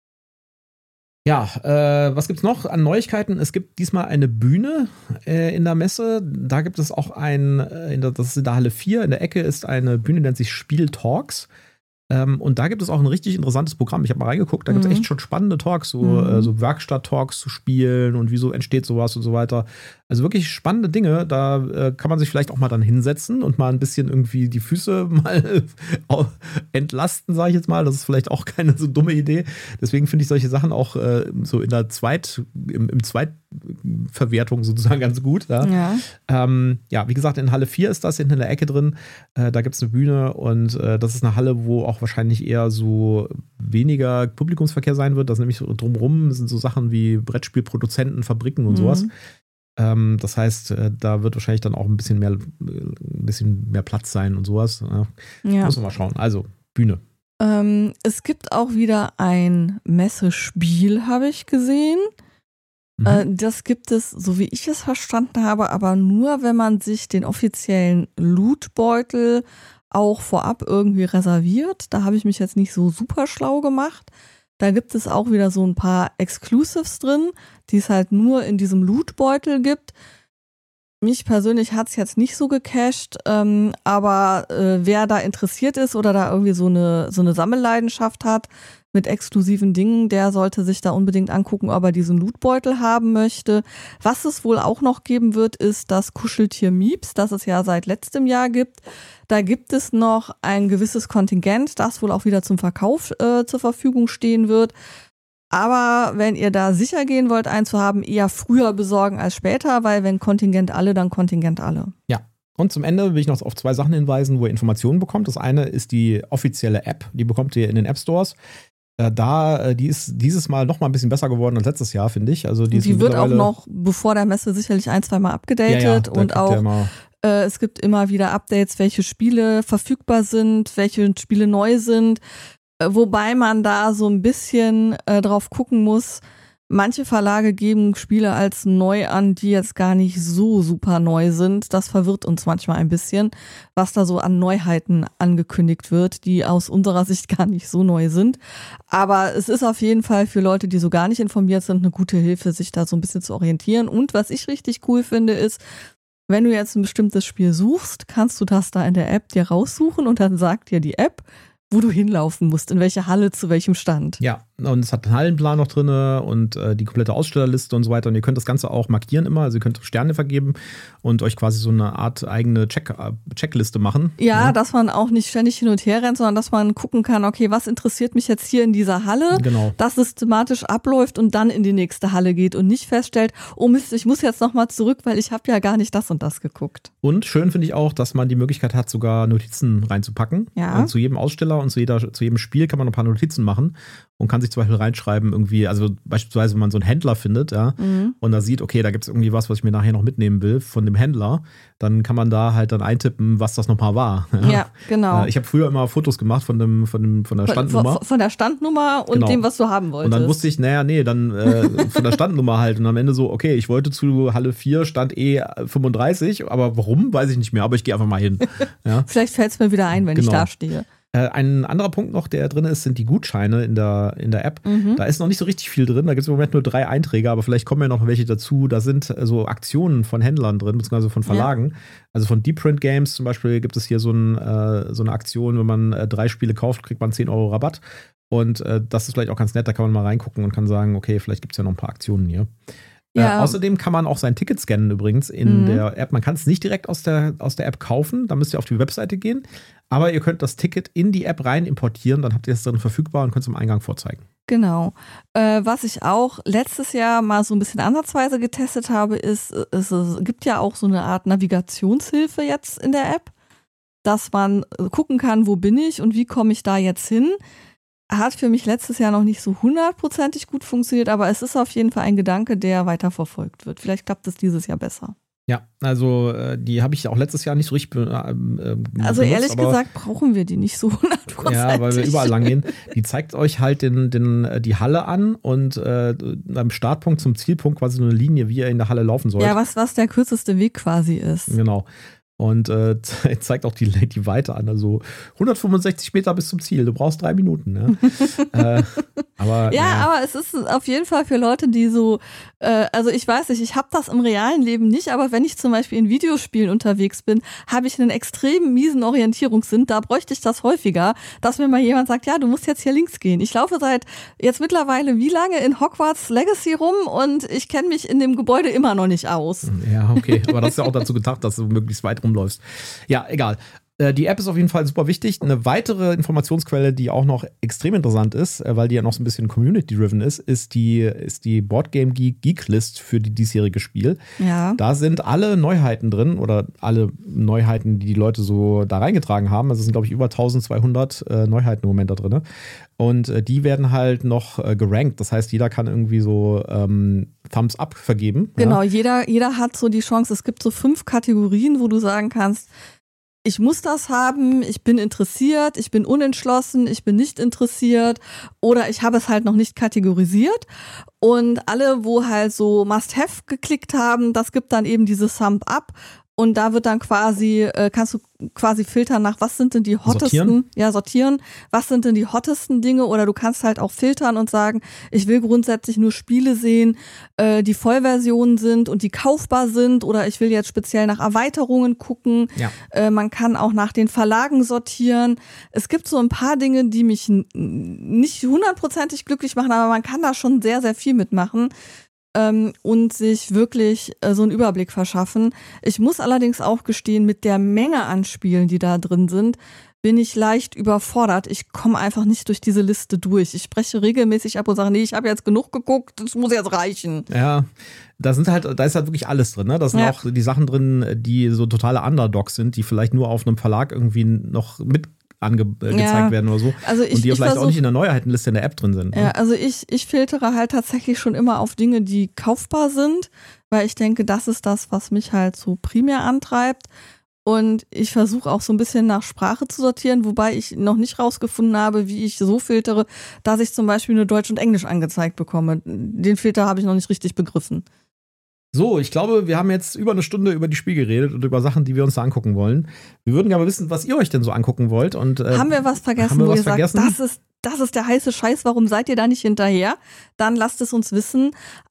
Ja, was gibt's noch an Neuigkeiten? Es gibt diesmal eine Bühne in der Messe. Da gibt es auch das ist in der Halle 4. In der Ecke ist eine Bühne, die nennt sich Spiel Talks. Und da gibt es auch ein richtig interessantes Programm. Ich habe mal reingeguckt, da gibt es echt schon spannende Talks, so Werkstatt-Talks zu Spielen und wieso entsteht sowas und so weiter. Also wirklich spannende Dinge. Da kann man sich vielleicht auch mal dann hinsetzen und mal ein bisschen irgendwie die Füße mal entlasten, sage ich jetzt mal. Das ist vielleicht auch keine so dumme Idee. Deswegen finde ich solche Sachen auch so in der im Zweitverwertung sozusagen ganz gut. Ja. Ja, wie gesagt, in Halle 4 ist das, hinten in der Ecke drin. Da gibt es eine Bühne und das ist eine Halle, wo auch wahrscheinlich eher so weniger Publikumsverkehr sein wird. Das ist nämlich so drumherum sind so Sachen wie Brettspielproduzenten, Fabriken und sowas. Das heißt, da wird wahrscheinlich dann auch ein bisschen mehr Platz sein und sowas. Ja. Muss man mal schauen. Also, Bühne.
Es gibt auch wieder ein Messespiel, habe ich gesehen. Das gibt es, so wie ich es verstanden habe, aber nur, wenn man sich den offiziellen Lootbeutel auch vorab irgendwie reserviert. Da habe ich mich jetzt nicht so super schlau gemacht. Da gibt es auch wieder so ein paar Exclusives drin, die es halt nur in diesem Lootbeutel gibt. Mich persönlich hat es jetzt nicht so gecached, aber wer da interessiert ist oder da irgendwie so eine Sammelleidenschaft hat mit exklusiven Dingen, der sollte sich da unbedingt angucken, ob er diesen Lootbeutel haben möchte. Was es wohl auch noch geben wird, ist das Kuscheltier Mieps, das es ja seit letztem Jahr gibt. Da gibt es noch ein gewisses Kontingent, das wohl auch wieder zum Verkauf zur Verfügung stehen wird. Aber wenn ihr da sicher gehen wollt, einen zu haben, eher früher besorgen als später, weil wenn Kontingent alle, dann Kontingent alle.
Ja. Und zum Ende will ich noch auf 2 Sachen hinweisen, wo ihr Informationen bekommt. Das eine ist die offizielle App, die bekommt ihr in den App Stores. Die ist dieses Mal noch mal ein bisschen besser geworden als letztes Jahr, finde ich. Also die
wird auch noch, bevor der Messe, sicherlich 1-2 Mal abgedatet. Und auch es gibt immer wieder Updates, welche Spiele verfügbar sind, welche Spiele neu sind. Wobei man da so ein bisschen drauf gucken muss. Manche Verlage geben Spiele als neu an, die jetzt gar nicht so super neu sind. Das verwirrt uns manchmal ein bisschen, was da so an Neuheiten angekündigt wird, die aus unserer Sicht gar nicht so neu sind. Aber es ist auf jeden Fall für Leute, die so gar nicht informiert sind, eine gute Hilfe, sich da so ein bisschen zu orientieren. Und was ich richtig cool finde, ist, wenn du jetzt ein bestimmtes Spiel suchst, kannst du das da in der App dir raussuchen und dann sagt dir die App, wo du hinlaufen musst, in welche Halle, zu welchem Stand.
Ja, und es hat einen Hallenplan noch drin und die komplette Ausstellerliste und so weiter. Und ihr könnt das Ganze auch markieren immer. Also ihr könnt Sterne vergeben und euch quasi so eine Art eigene Checkliste machen.
Ja, dass man auch nicht ständig hin und her rennt, sondern dass man gucken kann, okay, was interessiert mich jetzt hier in dieser Halle?
Genau.
Das systematisch abläuft und dann in die nächste Halle geht und nicht feststellt, oh Mist, ich muss jetzt nochmal zurück, weil ich habe ja gar nicht das und das geguckt.
Und schön finde ich auch, dass man die Möglichkeit hat, sogar Notizen reinzupacken.
Ja.
Und zu jedem Aussteller und zu jedem Spiel kann man ein paar Notizen machen und kann sich zum Beispiel reinschreiben, irgendwie, also beispielsweise, wenn man so einen Händler findet, ja, und da sieht, okay, da gibt es irgendwie was ich mir nachher noch mitnehmen will von dem Händler, dann kann man da halt dann eintippen, was das nochmal war.
Ja, genau.
Ich habe früher immer Fotos gemacht von der Standnummer.
Von der Standnummer und dem, was du haben wolltest.
Und dann wusste ich, dann von der Standnummer halt. Und am Ende so, okay, ich wollte zu Halle 4, Stand E35, aber warum, weiß ich nicht mehr, aber ich gehe einfach mal hin. Ja.
Vielleicht fällt es mir wieder ein, wenn ich da stehe.
Ein anderer Punkt noch, der drin ist, sind die Gutscheine in der App. Da ist noch nicht so richtig viel drin. Da gibt es im Moment nur 3 Einträge, aber vielleicht kommen ja noch welche dazu. Da sind so Aktionen von Händlern drin, beziehungsweise von Verlagen. Ja. Also von Deep Print Games zum Beispiel gibt es hier so eine Aktion, wenn man 3 Spiele kauft, kriegt man 10 € Rabatt. Und das ist vielleicht auch ganz nett, da kann man mal reingucken und kann sagen, okay, vielleicht gibt es ja noch ein paar Aktionen hier. Ja. Außerdem kann man auch sein Ticket scannen übrigens in der App. Man kann es nicht direkt aus der App kaufen, da müsst ihr auf die Webseite gehen. Aber ihr könnt das Ticket in die App rein importieren, dann habt ihr es drin verfügbar und könnt es am Eingang vorzeigen.
Genau. Was ich auch letztes Jahr mal so ein bisschen ansatzweise getestet habe, ist, es gibt ja auch so eine Art Navigationshilfe jetzt in der App, dass man gucken kann, wo bin ich und wie komme ich da jetzt hin. Hat für mich letztes Jahr noch nicht so 100%ig gut funktioniert, aber es ist auf jeden Fall ein Gedanke, der weiterverfolgt wird. Vielleicht klappt es dieses Jahr besser.
Ja, also die habe ich auch letztes Jahr nicht so richtig
also ehrlich gesagt brauchen wir die nicht so 100%.
Ja, weil wir überall lang gehen. Die zeigt euch halt die Halle an und am Startpunkt zum Zielpunkt quasi so eine Linie, wie ihr in der Halle laufen sollt.
Ja, was der kürzeste Weg quasi ist.
Genau. Und zeigt auch die Weite an. Also 165 Meter bis zum Ziel. Du brauchst 3 Minuten. Ja? Aber,
aber es ist auf jeden Fall für Leute, die so, also ich weiß nicht, ich habe das im realen Leben nicht, aber wenn ich zum Beispiel in Videospielen unterwegs bin, habe ich einen extrem miesen Orientierungssinn. Da bräuchte ich das häufiger, dass mir mal jemand sagt, ja, du musst jetzt hier links gehen. Ich laufe seit jetzt mittlerweile wie lange in Hogwarts Legacy rum und ich kenne mich in dem Gebäude immer noch nicht aus.
Ja, okay, aber das ist ja auch dazu gedacht, dass du möglichst weit rumläufst. Ja, egal. Die App ist auf jeden Fall super wichtig. Eine weitere Informationsquelle, die auch noch extrem interessant ist, weil die ja noch so ein bisschen community-driven ist die Boardgame Geek List für die diesjährige Spiel.
Ja.
Da sind alle Neuheiten drin oder alle Neuheiten, die Leute so da reingetragen haben. Also es sind, glaube ich, über 1200 Neuheiten im Moment da drin. Und die werden halt noch gerankt. Das heißt, jeder kann irgendwie so Thumbs Up vergeben.
Genau, ja? jeder hat so die Chance. Es gibt so 5 Kategorien, wo du sagen kannst, ich muss das haben, ich bin interessiert, ich bin unentschlossen, ich bin nicht interessiert oder ich habe es halt noch nicht kategorisiert. Und alle, wo halt so Must-Have geklickt haben, das gibt dann eben dieses Thumb Up. Und da wird dann quasi, kannst du quasi filtern nach, was sind denn die hottesten, sortieren, was sind denn die hottesten Dinge, oder du kannst halt auch filtern und sagen, ich will grundsätzlich nur Spiele sehen, die Vollversionen sind und die kaufbar sind, oder ich will jetzt speziell nach Erweiterungen gucken. Ja. Man kann auch nach den Verlagen sortieren. Es gibt so ein paar Dinge, die mich nicht 100%ig glücklich machen, aber man kann da schon sehr, sehr viel mitmachen. Und sich wirklich so einen Überblick verschaffen. Ich muss allerdings auch gestehen, mit der Menge an Spielen, die da drin sind, bin ich leicht überfordert. Ich komme einfach nicht durch diese Liste durch. Ich spreche regelmäßig ab und sage, nee, ich habe jetzt genug geguckt, das muss jetzt reichen.
Ja, da ist halt wirklich alles drin, ne? Da sind auch die Sachen drin, die so totale Underdogs sind, die vielleicht nur auf einem Verlag irgendwie noch mit gezeigt werden oder so.
Also
und die ja vielleicht auch nicht in der Neuheitenliste in der App drin sind. Ne?
Ja, also ich filtere halt tatsächlich schon immer auf Dinge, die kaufbar sind, weil ich denke, das ist das, was mich halt so primär antreibt. Und ich versuche auch so ein bisschen nach Sprache zu sortieren, wobei ich noch nicht rausgefunden habe, wie ich so filtere, dass ich zum Beispiel nur Deutsch und Englisch angezeigt bekomme. Den Filter habe ich noch nicht richtig begriffen.
So, ich glaube, wir haben jetzt über eine Stunde über die Spiel geredet und über Sachen, die wir uns da angucken wollen. Wir würden aber wissen, was ihr euch denn so angucken wollt. Und,
haben wir was vergessen, wo ihr sagt, das ist der heiße Scheiß, warum seid ihr da nicht hinterher? Dann lasst es uns wissen.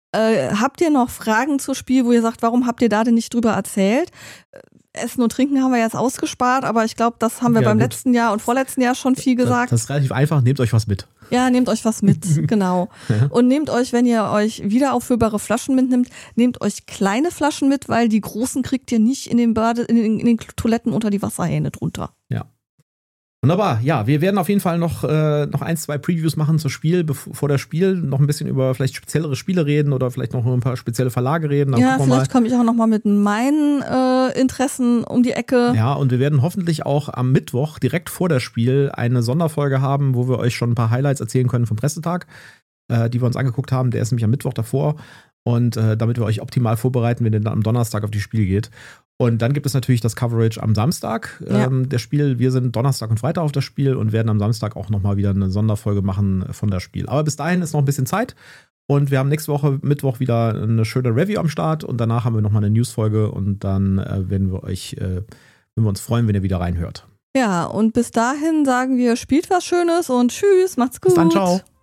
Habt ihr noch Fragen zum Spiel, wo ihr sagt, warum habt ihr da denn nicht drüber erzählt? Essen und Trinken haben wir jetzt ausgespart, aber ich glaube, das haben wir beim letzten Jahr und vorletzten Jahr schon viel gesagt.
Das ist relativ einfach, nehmt euch was mit.
Ja, nehmt euch was mit, genau. Ja. Und nehmt euch, wenn ihr euch wiederauffüllbare Flaschen mitnimmt, nehmt euch kleine Flaschen mit, weil die großen kriegt ihr nicht in den Toiletten unter die Wasserhähne drunter.
Ja. Wunderbar, ja, wir werden auf jeden Fall noch 1, 2 Previews machen zum Spiel, vor der Spiel noch ein bisschen über vielleicht speziellere Spiele reden oder vielleicht noch ein paar spezielle Verlage reden. Dann
ja, vielleicht komme ich auch noch mal mit meinen Interessen um die Ecke.
Ja, und wir werden hoffentlich auch am Mittwoch direkt vor der Spiel eine Sonderfolge haben, wo wir euch schon ein paar Highlights erzählen können vom Pressetag, die wir uns angeguckt haben. Der ist nämlich am Mittwoch davor. Und damit wir euch optimal vorbereiten, wenn ihr dann am Donnerstag auf die Spiel geht. Und dann gibt es natürlich das Coverage am Samstag der Spiel. Wir sind Donnerstag und Freitag auf das Spiel und werden am Samstag auch nochmal wieder eine Sonderfolge machen von das Spiel. Aber bis dahin ist noch ein bisschen Zeit. Und wir haben nächste Woche Mittwoch wieder eine schöne Review am Start. Und danach haben wir nochmal eine Newsfolge. Und dann werden wir uns freuen, wenn ihr wieder reinhört.
Ja, und bis dahin sagen wir, spielt was Schönes und tschüss, macht's gut.
Bis dann, ciao.